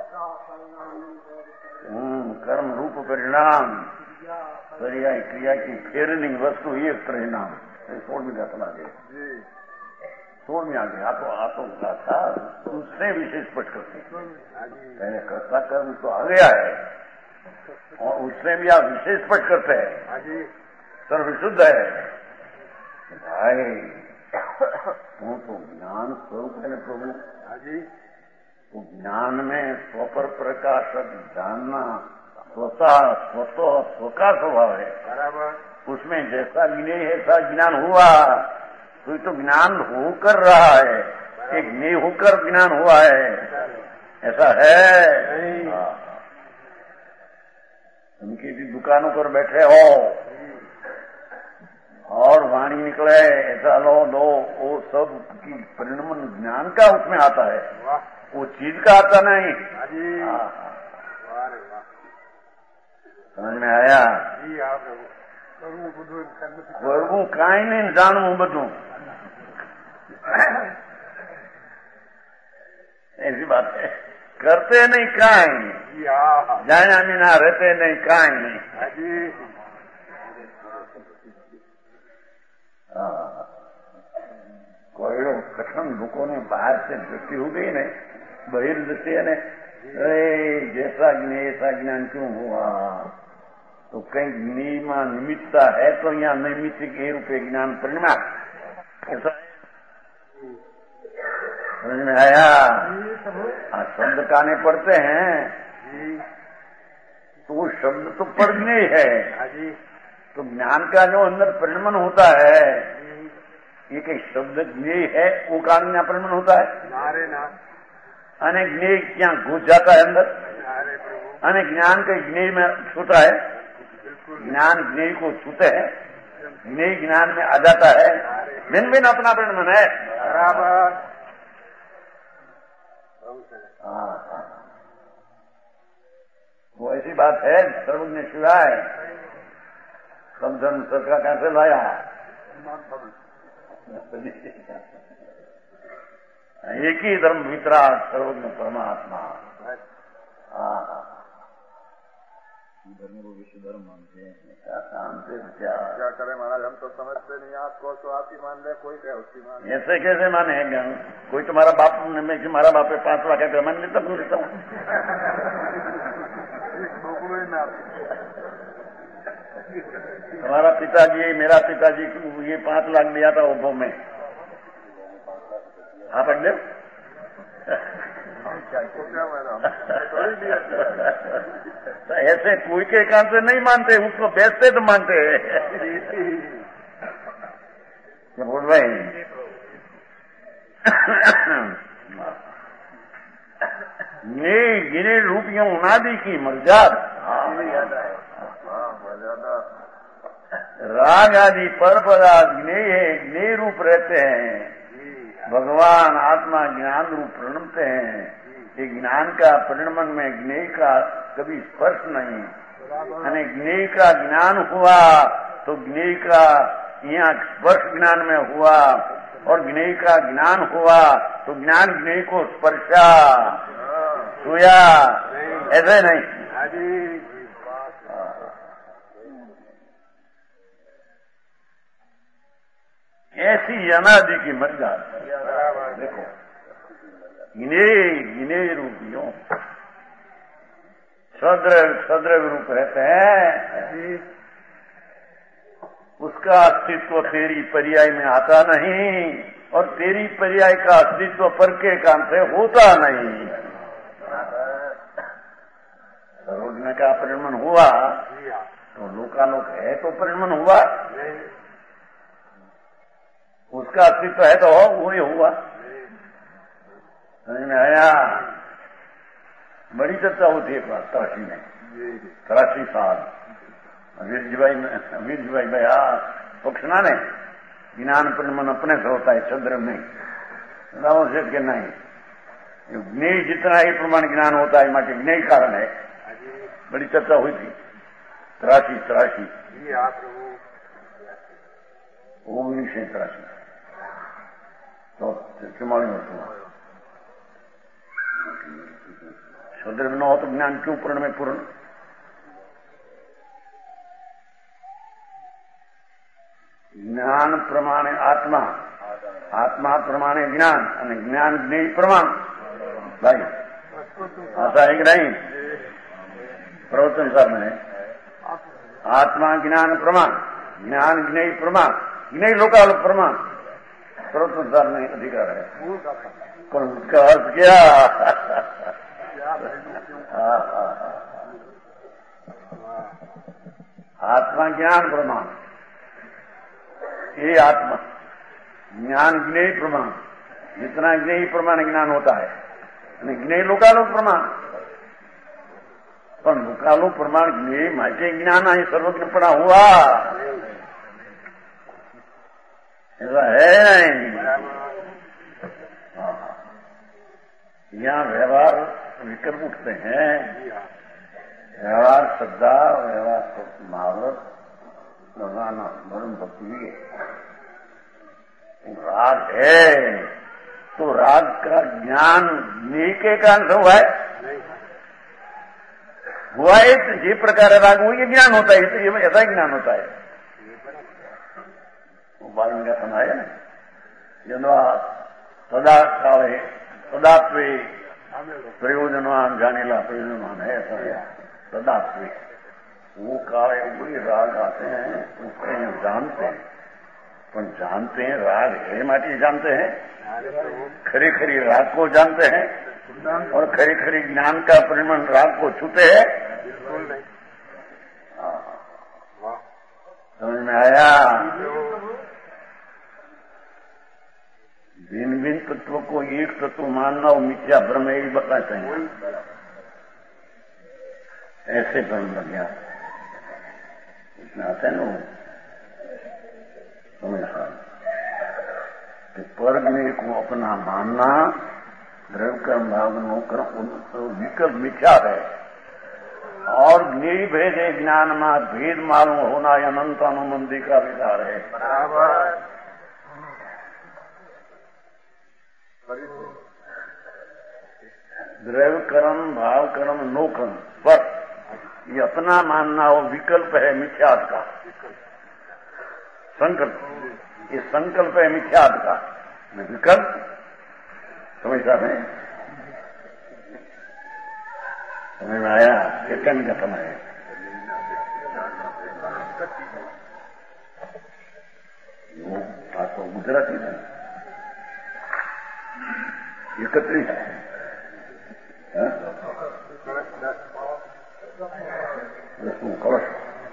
कर्म रूप परिणाम पर्याय क्रिया की फेरनी वस्तु एक परिणाम सोल में घटना गए सोल में आ गया। तो आ तो था उससे विशेष स्पष्ट करते पहले कर्ता कर्म तो आ गया है और उससे भी आप विशेष स्पष्ट करते हैं सर्वशुद्ध है भाई। वो तो ज्ञान स्वरूप है प्रभु। तो ज्ञान में स्वपर प्रकाशक जानना स्वतः स्वतः स्वका स्वभाव है। उसमें जैसा ज्ञेय है ऐसा ज्ञान हुआ तो तो ज्ञान होकर रहा है, एक ज्ञेय होकर ज्ञान हुआ है, ऐसा है। उनकी भी दुकानों पर बैठे हो और वाणी निकले ऐसा लो लो, वो सब की परिणाम ज्ञान का उसमें आता है, वो चीज का आता नहीं। समझ में आया? करવું કાંઈ નહીં જાણવું બધું ऐसी बात है। करते नहीं कांई जाने बिना रहते नहीं कांई। कोई कठिन लोगों ने बाहर से दृष्टि हो गई ने बहिर्दृष्टि ने जैसा ज्ञान ऐसा ज्ञान क्यों हुआ? तो कहीं ज्ञेय में निमित्ता है तो यहाँ निमित्त के रूपे ज्ञान परिणाम ऐसा समझ में आया? हाँ शब्द काने पढ़ते हैं तो वो शब्द तो पढ़ने है। तो ज्ञान का जो अंदर परिणमन होता है ये कई शब्द ज्ञेय है वो कारण यहाँ परिणमन होता है। अने ज्ञेय क्या घुस जाता है अंदर, अने ज्ञान के ज्ञेय में छूता है, ज्ञान ज्ञेय को छूते हैं, ज्ञेय ज्ञान में आ जाता है। भिन्न भिन्न अपना परिणमन है। बराबर वो ऐसी बात है। सर्वज्ञ शिवाय सब धर्म सरकार कैसे लाया? एक ही धर्म वितराग सर्वज्ञ परमात्मा। धर्म को विश्व धर्म मानते हैं। क्या शांति क्या क्या करें महाराज, हम तो समझते नहीं। आपको तो आप ही मान ले, कोई क्या उसकी मान। ऐसे कैसे माने हैं ज्ञान? कोई तुम्हारा बाप में तुम्हारा बाप है पांच लाख का मान लेता हूँ लेता हूँ। हमारा पिताजी मेरा पिताजी ये पांच लाख दिया था उभो में, आप अगले तो ऐसे कोई के काम से नहीं मानते, उसको बेचते तो मानते हैं। बोल भाई ये गिने रूपियों उनादि की मर्याद राग आदि पर पदार्थ ज्ञेय है, ज्ञेय रूप रहते हैं। भगवान आत्मा ज्ञान रूप प्रणमते हैं। ये ज्ञान का परिणमन में ज्ञेय का कभी स्पर्श नहीं। यानी ज्ञेय का ज्ञान हुआ तो ज्ञेय का यहाँ स्पर्श ज्ञान में हुआ, और ज्ञेय का ज्ञान हुआ तो ज्ञान ज्ञेय को स्पर्शा छुया, ऐसे नहीं। ऐसी अनादि की मर्यादा देखो। ज्ञेय ज्ञेय रूपियों सद्रव सद्रव रूप रहते हैं, उसका अस्तित्व तेरी पर्याय में आता नहीं, और तेरी पर्याय का अस्तित्व पर के काम से होता नहीं। सर्वज्ञ का परिणमन हुआ तो लोकालोक है तो परिणमन हुआ, उसका अस्तित्व है तो वो ही हुआ। समझ में आया? बड़ी चर्चा होती है तराशी में, तराशी साहब वीरजीभाई वीरजीभाई भैया पक्षना ने ज्ञान परिणमन अपने से होता है, चंद्र में रावण सेठ के नहीं। ज्ञेय जितना ही प्रमाण ज्ञान होता है माटे ज्ञेय कारण है। बड़ी चर्चा हुई थी तराशी तराशी ओगनीस तराशी तो चुमाली में शूद्र में न हो तो ज्ञान क्यों पूर्ण में पूर्ण? ज्ञान प्रमाणे आत्मा, आत्मा प्रमाणे ज्ञान અને જ્ઞાન જ્ઞેય પ્રમાણ ભાઈ आता है कि नहीं? प्रवचन साहब ने आत्मा ज्ञान प्रमाण, ज्ञान ज्ञेय प्रमाण, ज्ञेय लोकालोक प्रमाण प्रवचन साहब ने अधिकार है। पर उसका अर्थ क्या? आत्मा ज्ञान प्रमाण, ये आत्मा ज्ञान ज्ञेय प्रमाण, जितना ज्ञेय प्रमाण ज्ञान होता है ज्ञेय लोकालोक प्रमाण। पर लोकालोक प्रमाण ज्ञेय माटे ज्ञान है सर्वज्ञ पड़ा हुआ, ऐसा है नहीं। यहाँ व्यवहार विकल्प उठते हैं, व्यवहार श्रद्धा, व्यवहार महावरत, भगवान वरुण भक्ति राग है तो राग का ज्ञान ज्ञेय के कारण से हुआ है, हुआ है तो ये प्रकार राग हुई ये ज्ञान होता है, तो ये ऐसा ज्ञान होता है। वो बाल का सुनाया ना जनवा सदा काले सदात्वे प्रयोजनवान जानेला प्रयोजनवान है, ऐसा है सदात्वे। वो काले वही राग आते हैं उसको जानते हैं, पर जानते हैं राग है माटी जानते हैं, खरी खरी राग को जानते हैं और खरी खरी ज्ञान का परिमाण राग को छूते हैं। समझ में आया? भिन्न भिन्न तत्व को एक तत्व मानना और मिथ्या भ्रम ही बताते हैं, ऐसे भ्रम लग गया इसमें आते हैं ना समझ कि पर ज्ञेय को अपना मानना द्रव्य कर्म भाव नो कर्म विकल्प मिथ्या है और ज्ञेय भेद है ज्ञान में भेद मालूम होना या अनंत अनुबंधी का विचार है। बराबर द्रव्य कर्म भाव कर्म नो कर्म पर ये अपना मानना वो विकल्प है मिथ्यात्व का संकल्प, ये संकल्प है मिथ्यात्व का विकल्प। समझता है? समझ में आया? कितन का समय है वो आपको गुजराती है इकतीस कलश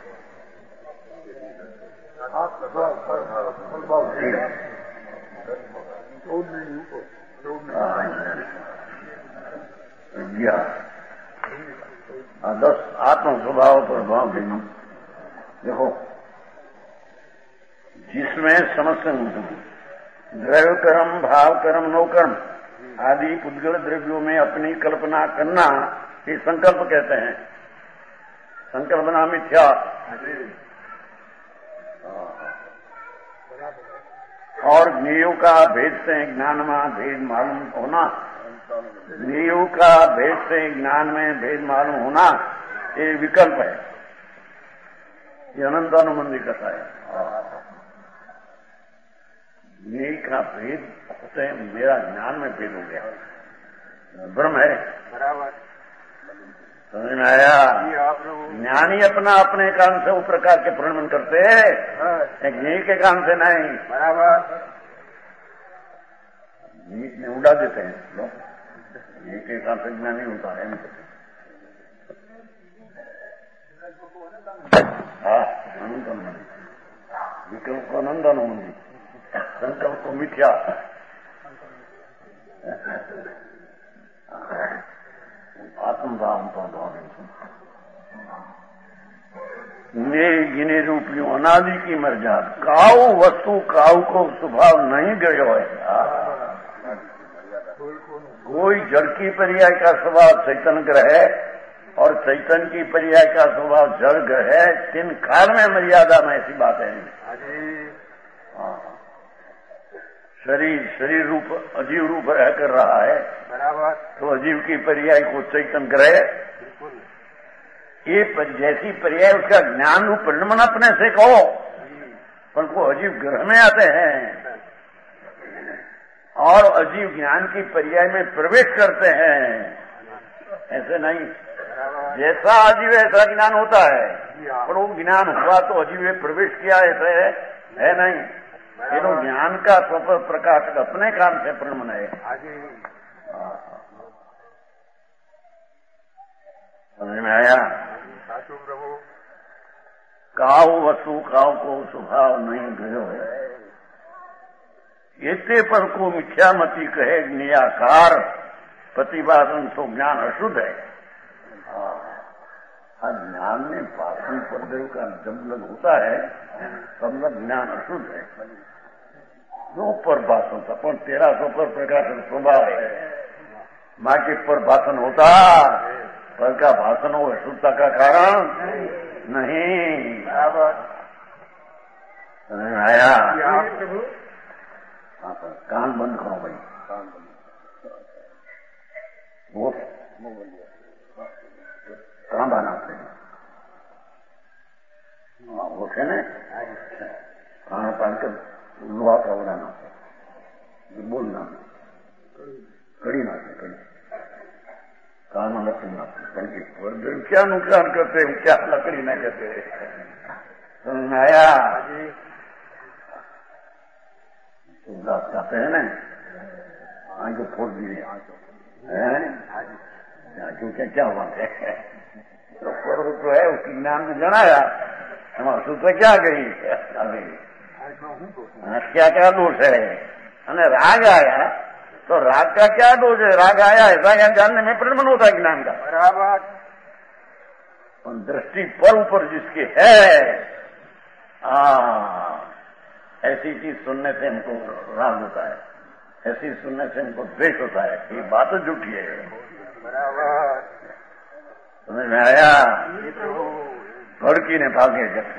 दस आत्म स्वभाव पर भाव देखो जिसमें समस्या द्रव्य कर्म भाव कर्म नो कर्म आदि पुद्गल द्रव्यों में अपनी कल्पना करना ये संकल्प कहते हैं। संकल्पना मिथ्या और ज्ञेयों का भेद से ज्ञान में भेद मालूम होना, ज्ञेयों का भेद से ज्ञान में भेद मालूम होना ये विकल्प है, ये अनंत अनुबंधी कथा है। ज्ञेय का भेद होते हैं, मेरा ज्ञान में भेद हो गया, भ्रम है। बराबर समझ में आया? ज्ञानी अपना अपने काम से वो प्रकार के प्रणमन करते हैं, ज्ञेय के काम से नहीं। बराबर नीच में उड़ा देते हैं लोग, ज्ञेय के काम से ज्ञानी होता है। हाँ, अनंतन मंदिर, विकल्प को नंदन मंदिर, संकल्प को मिथ्या। आत्मभाव तो ने गिने रूपियों अनादि की मर्याद काऊ वस्तु काऊ को स्वभाव नहीं गयो है। कोई जड़ की पर्याय का स्वभाव चैतन्य ग्रह है और चैतन्य की पर्याय का स्वभाव जड़ ग्रह है। तीन काल में मर्यादा में ऐसी बात है नहीं। शरीर शरीर रूप अजीव रूप रह कर रहा है बराबर, तो अजीव की पर्याय को चैतन्य ग्रह ये पर, जैसी पर्याय उसका ज्ञान रूप परिणमन अपने से कहो, पर वो अजीव ग्रह में आते हैं और अजीव ज्ञान की पर्याय में प्रवेश करते हैं। ऐसे नहीं, जैसा अजीव ऐसा ज्ञान होता है, पर वो ज्ञान हुआ तो अजीव में प्रवेश किया ऐसे है, है नहीं। ये तो ज्ञान का स्वपर प्रकाशक अपने काम से परिणमन है। समझ में आया? प्रभु काऊ वस्तु काऊ को स्वभाव नहीं गयो है। इतने पर को मिथ्या मती कहे निराकार प्रतिभासन तो ज्ञान अशुद्ध है। हाँ, ज्ञान में भाषण पर का जब लग होता है तब लग ज्ञान अशुद्ध है। जो पर भाषण था पर तेरह सौ पर प्रकाश स्वभाव है, बाकी पर भाषण होता पर का भाषण हो अशुद्धता का कारण नहीं। आया कान बंद करो भाई, कान बंद। वो कहाँ बनाते हैं? वो थे न खाना पान कर लोहा का बनाना, बोलना कड़ी ना कड़ी कान लकड़ी ना कड़ी, क्या नुकसान करते हैं, क्या लकड़ी ना करते। समझ आया? चाहते हैं ना आँख को फोड़ दिए क्योंकि क्या बात है तो पर्व तो है उसकी ज्ञान में जनाया हमारा सूत्र क्या गई अभी क्या क्या दोष है। અને राग आया तो राग का क्या दोष है? राग आया ऐसा ज्ञान जानने में परिणमन होता है ज्ञान का बराबर। दृष्टि पर ऊपर जिसकी है आ, ऐसी चीज सुनने से हमको राग होता है, ऐसी सुनने से हमको द्वेष होता है। ये बात झूठी है बराबर। समझ में आया? भड़की ने भागे जब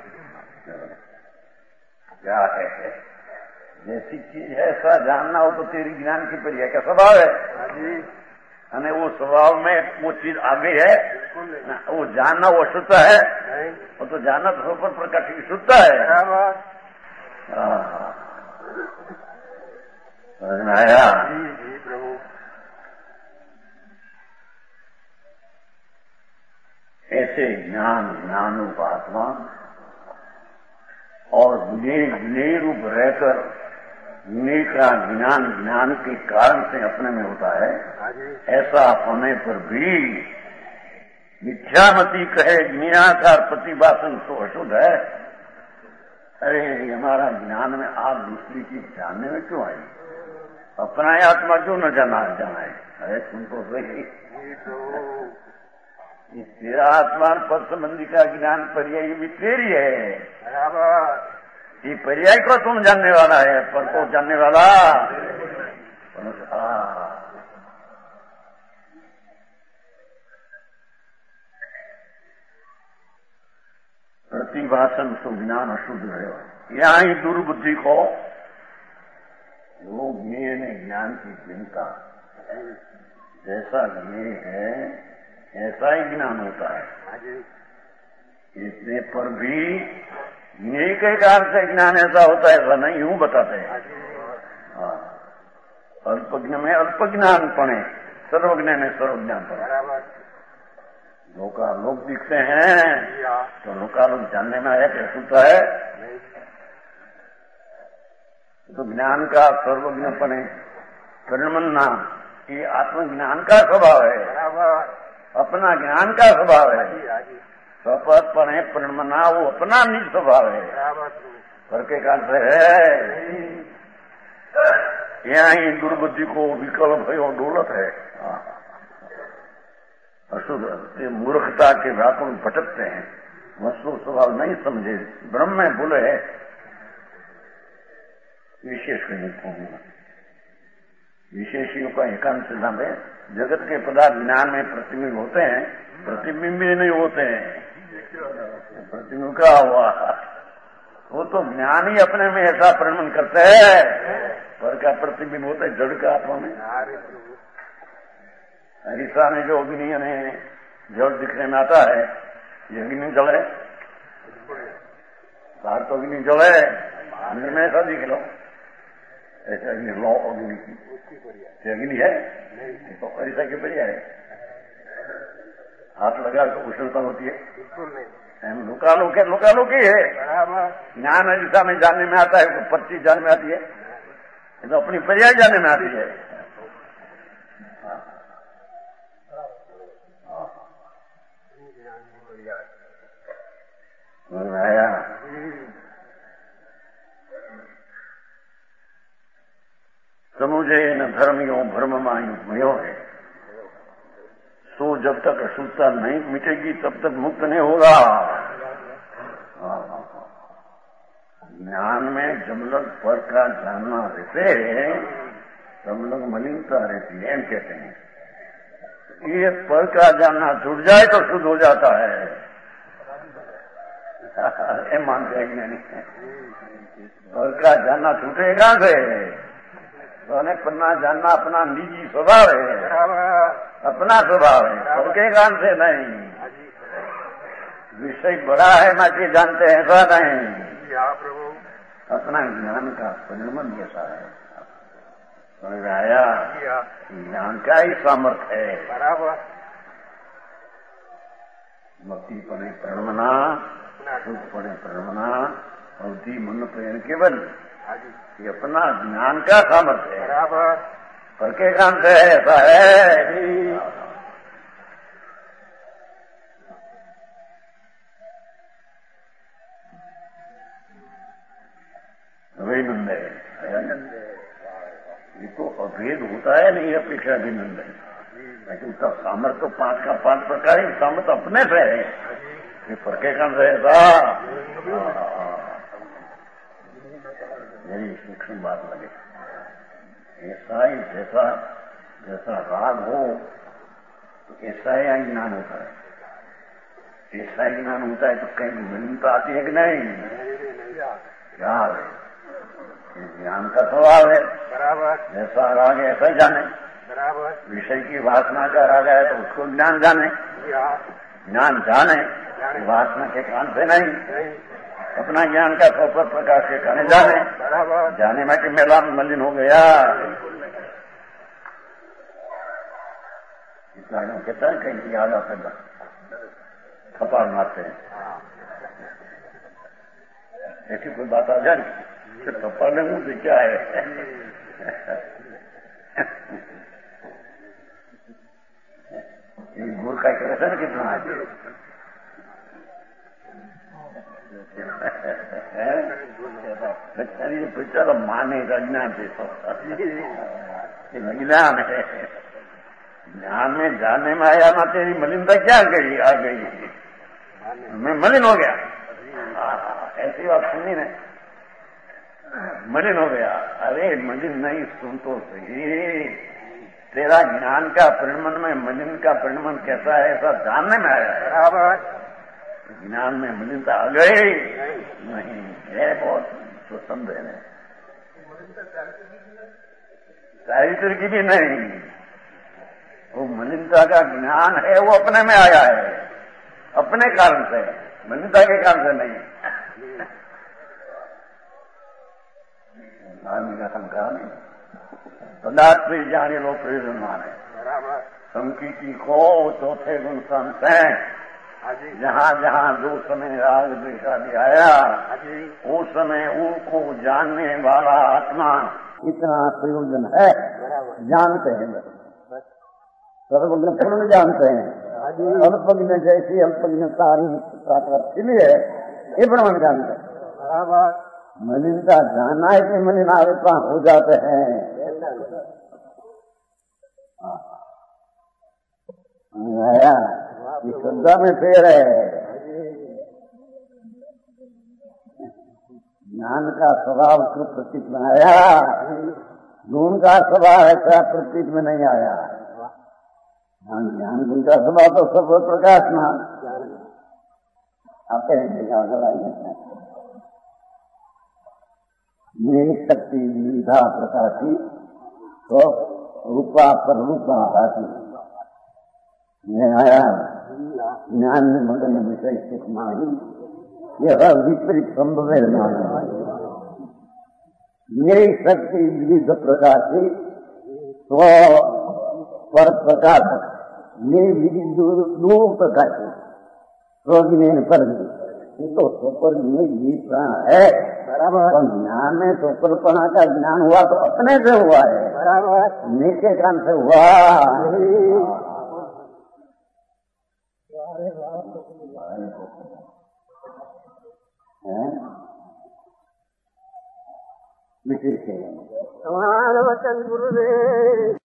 क्या है जैसी चीज है ऐसा जानना हो तो तेरी ज्ञान की पर्याय का स्वभाव है અને वो स्वभाव में वो चीज आ गई है, वो जानना वो शुद्धता है, वो तो जानना तो पर प्रकाश की शुद्धता है। समझ में आया? प्रभु ऐसे ज्ञान ज्ञान रूप आत्मा और ज्ञेय रूप रहकर ज्ञेय का ज्ञान ज्ञान के कारण से अपने में होता है। ऐसा होने पर भी मिथ्यामती कहे ज्ञानाकार प्रतिभासन तो अशुद्ध है। अरे हमारा ज्ञान में आप दूसरी चीज जानने में क्यों आई? अपना ही आत्मा क्यों न जाना जाना है? अरे तुम तो सही तेरा आत्मा पद संबंधी का ज्ञान पर्याय भी तेरी है बराबर। ये पर्याय को तुम जानने वाला है, पर को जानने वाला प्रतिभाषण सुज्ञान अशुद्ध है। यहाँ ही दुर्बुद्धि को लोग ज्ञेय ने ज्ञान की चिंता जैसा ज्ञेय है ऐसा ही ज्ञान होता है। इसने पर भी ज्ञेय के कारण से ज्ञान ऐसा होता है ऐसा नहीं, यूं बताते हैं। हाँ, अल्पज्ञ में अल्प ज्ञान पड़े, सर्वज्ञ में सर्वज्ञान पड़े। लोका लोग दिखते हैं तो लोका लोग जानने में आया कैसे होता है तो ज्ञान का सर्वज्ञ पड़े परिणमन नाम ये आत्मज्ञान का स्वभाव है, अपना ज्ञान का स्वभाव है। स्वपदपणे प्रणमना वो अपना निज स्वभाव है, पर के कारण से है यहाँ ही दुर्बुद्धि को विकल्प है और दौलत है। अशुद्ध ये मूर्खता के व्याकुल भटकते हैं, वस्तु स्वभाव नहीं समझे, ब्रह्म में भूले है, विशेष नहीं। विशेषियों का एकांत सिद्धांत है, जगत के पदार्थ ज्ञान में प्रतिबिंब होते हैं, प्रतिबिंब ही नहीं होते हैं। प्रतिबिंब का हुआ वो तो ज्ञान ही अपने में ऐसा प्रणमन करते हैं, पर का प्रतिबिंब होता है जड़ का आत्मा में। हरिशा में जो अग्नि ने जड़ दिखने में आता है, ये अग्नि जले, बाहर तो अग्नि जले, अंदर में ऐसा दिख लो, ऐसे अग्नि लो अग्नि की अग्नि है तो हरिशा की बढ़िया है। हाथ लगा तो उष्णता होती है, लुका लो के लुका लो की है। ज्ञान हरिशा में जानने में आता है, तो पर्ची जानने में आती है, तो अपनी पर्याय जानने में आती है। आया समुझे न धर्मियों भ्रम मायो है, सो जब तक अशुद्धता नहीं मिटेगी तब तक मुक्त नहीं होगा। ज्ञान में जब लग पर का जानना रहते तब लग मलिनता रहती है, कहते हैं। ये पर का जानना छूट जाए तो शुद्ध हो जाता है, ये मानते हैं कि नहीं? पर का जानना छूटेगा से तो पन्ना जानना अपना निजी स्वभाव है, अपना स्वभाव है, सबके ज्ञान से नहीं। विषय बड़ा है ना कि जानते हैं ऐसा नहीं, अपना ज्ञान का परिणमन जैसा है। समझ आया? ज्ञान का ही सामर्थ्य है। भक्ति पणे प्रणमना, सुख पणे प्रणमना, अवधि मन प्रेरण केवल ये अपना ज्ञान का सामर्थ्य है, बराबर पर के काम से ऐसा है। वही नंद है, ये तो अभेद होता है नहीं, अपेक्षा भी नंद है, लेकिन उसका सामर्थ्य तो पांच का पांच प्रकार ही सामर्थ्य अपने से है, ये पर के काम से ऐसा। मेरी सूक्ष्म बात लगे, ऐसा ही जैसा जैसा राग हो तो ऐसा ही ज्ञान होता है, ऐसा ही ज्ञान होता है तो कहीं मलिनता आती है कि नहीं? क्या है? ज्ञान का स्वभाव है, बराबर। जैसा राग है ऐसा जाने, बराबर। विषय की वासना का राग है तो उसको ज्ञान जाने, ज्ञान जाने, वासना के कारण से नहीं, अपना ज्ञान का स्वपर प्रकाश के कारण जाने, जाने में कि मेला मलिन हो गया। इतना कहता है कहीं याद आता है, थप्पड़ मारते हैं, ऐसी कोई बात आ जाए कि थप्पड़ ने मुझे क्या है? मूर्ख का कैसे न कितना बेचारा मानेगा ज्ञान से, ज्ञान है, ज्ञान में जाने में आया ना, तेरी मलिनता क्या गई आ गई, मैं मलिन हो गया, ऐसी बात सुनी नहीं, मलिन हो गया। अरे मलिन नहीं, सुन तो सही, तेरा ज्ञान का परिणमन में मलिन का परिणमन कैसा है ऐसा जानने में आया है, बराबर। ज्ञान में मलिनता आ गई नहीं है, बहुत स्वतंत्र है, चारित्र की भी नहीं, वो मलिनता का ज्ञान है वो अपने में आया है, अपने कारण से, मलिनता के कारण से नहीं। आदमी का संकार नहीं, पदार्थ भी जाने लो प्रयोजन माने, संकीर्ति को चौथे गुण संत है। जहाँ जहाँ जो समय राग द्वेष आदि आया, उस समय उसको जानने वाला आत्मा इतना प्रयोजन है, जानते हैं, सर्वज्ञ पूर्ण जानते हैं। अल्पज्ञ जैसी अल्पज्ञता इसलिए ये प्रमाण जानते बराबर मलिनता जाना है कि मलिन आवेता हो जाते हैं। आया ये श्रद्धा में फेर है। ज्ञान का स्वभाव को प्रतीक में आया, गुण का स्वभाव ऐसा प्रतीक में नहीं आया। ज्ञान गुण का स्वभाव तो सब प्रकाश में आते हैं। मेरी शक्ति विविधा प्रकाशी तो रूपा पर रूपा भाती आया। ज्ञान में मगन विषय सुख माही यह विपरीत संभव है। मेरी शक्ति विविध प्रकाशी तो पर प्रकाश मेरी विविध दो प्रकाशी तो पर तो सोपर ये प्राण है बराबर। ज्ञान में सोपरपणा का ज्ञान हुआ तो अपने से हुआ है बराबर, नीचे कान से हुआ। विशेष वचन गुरुदेव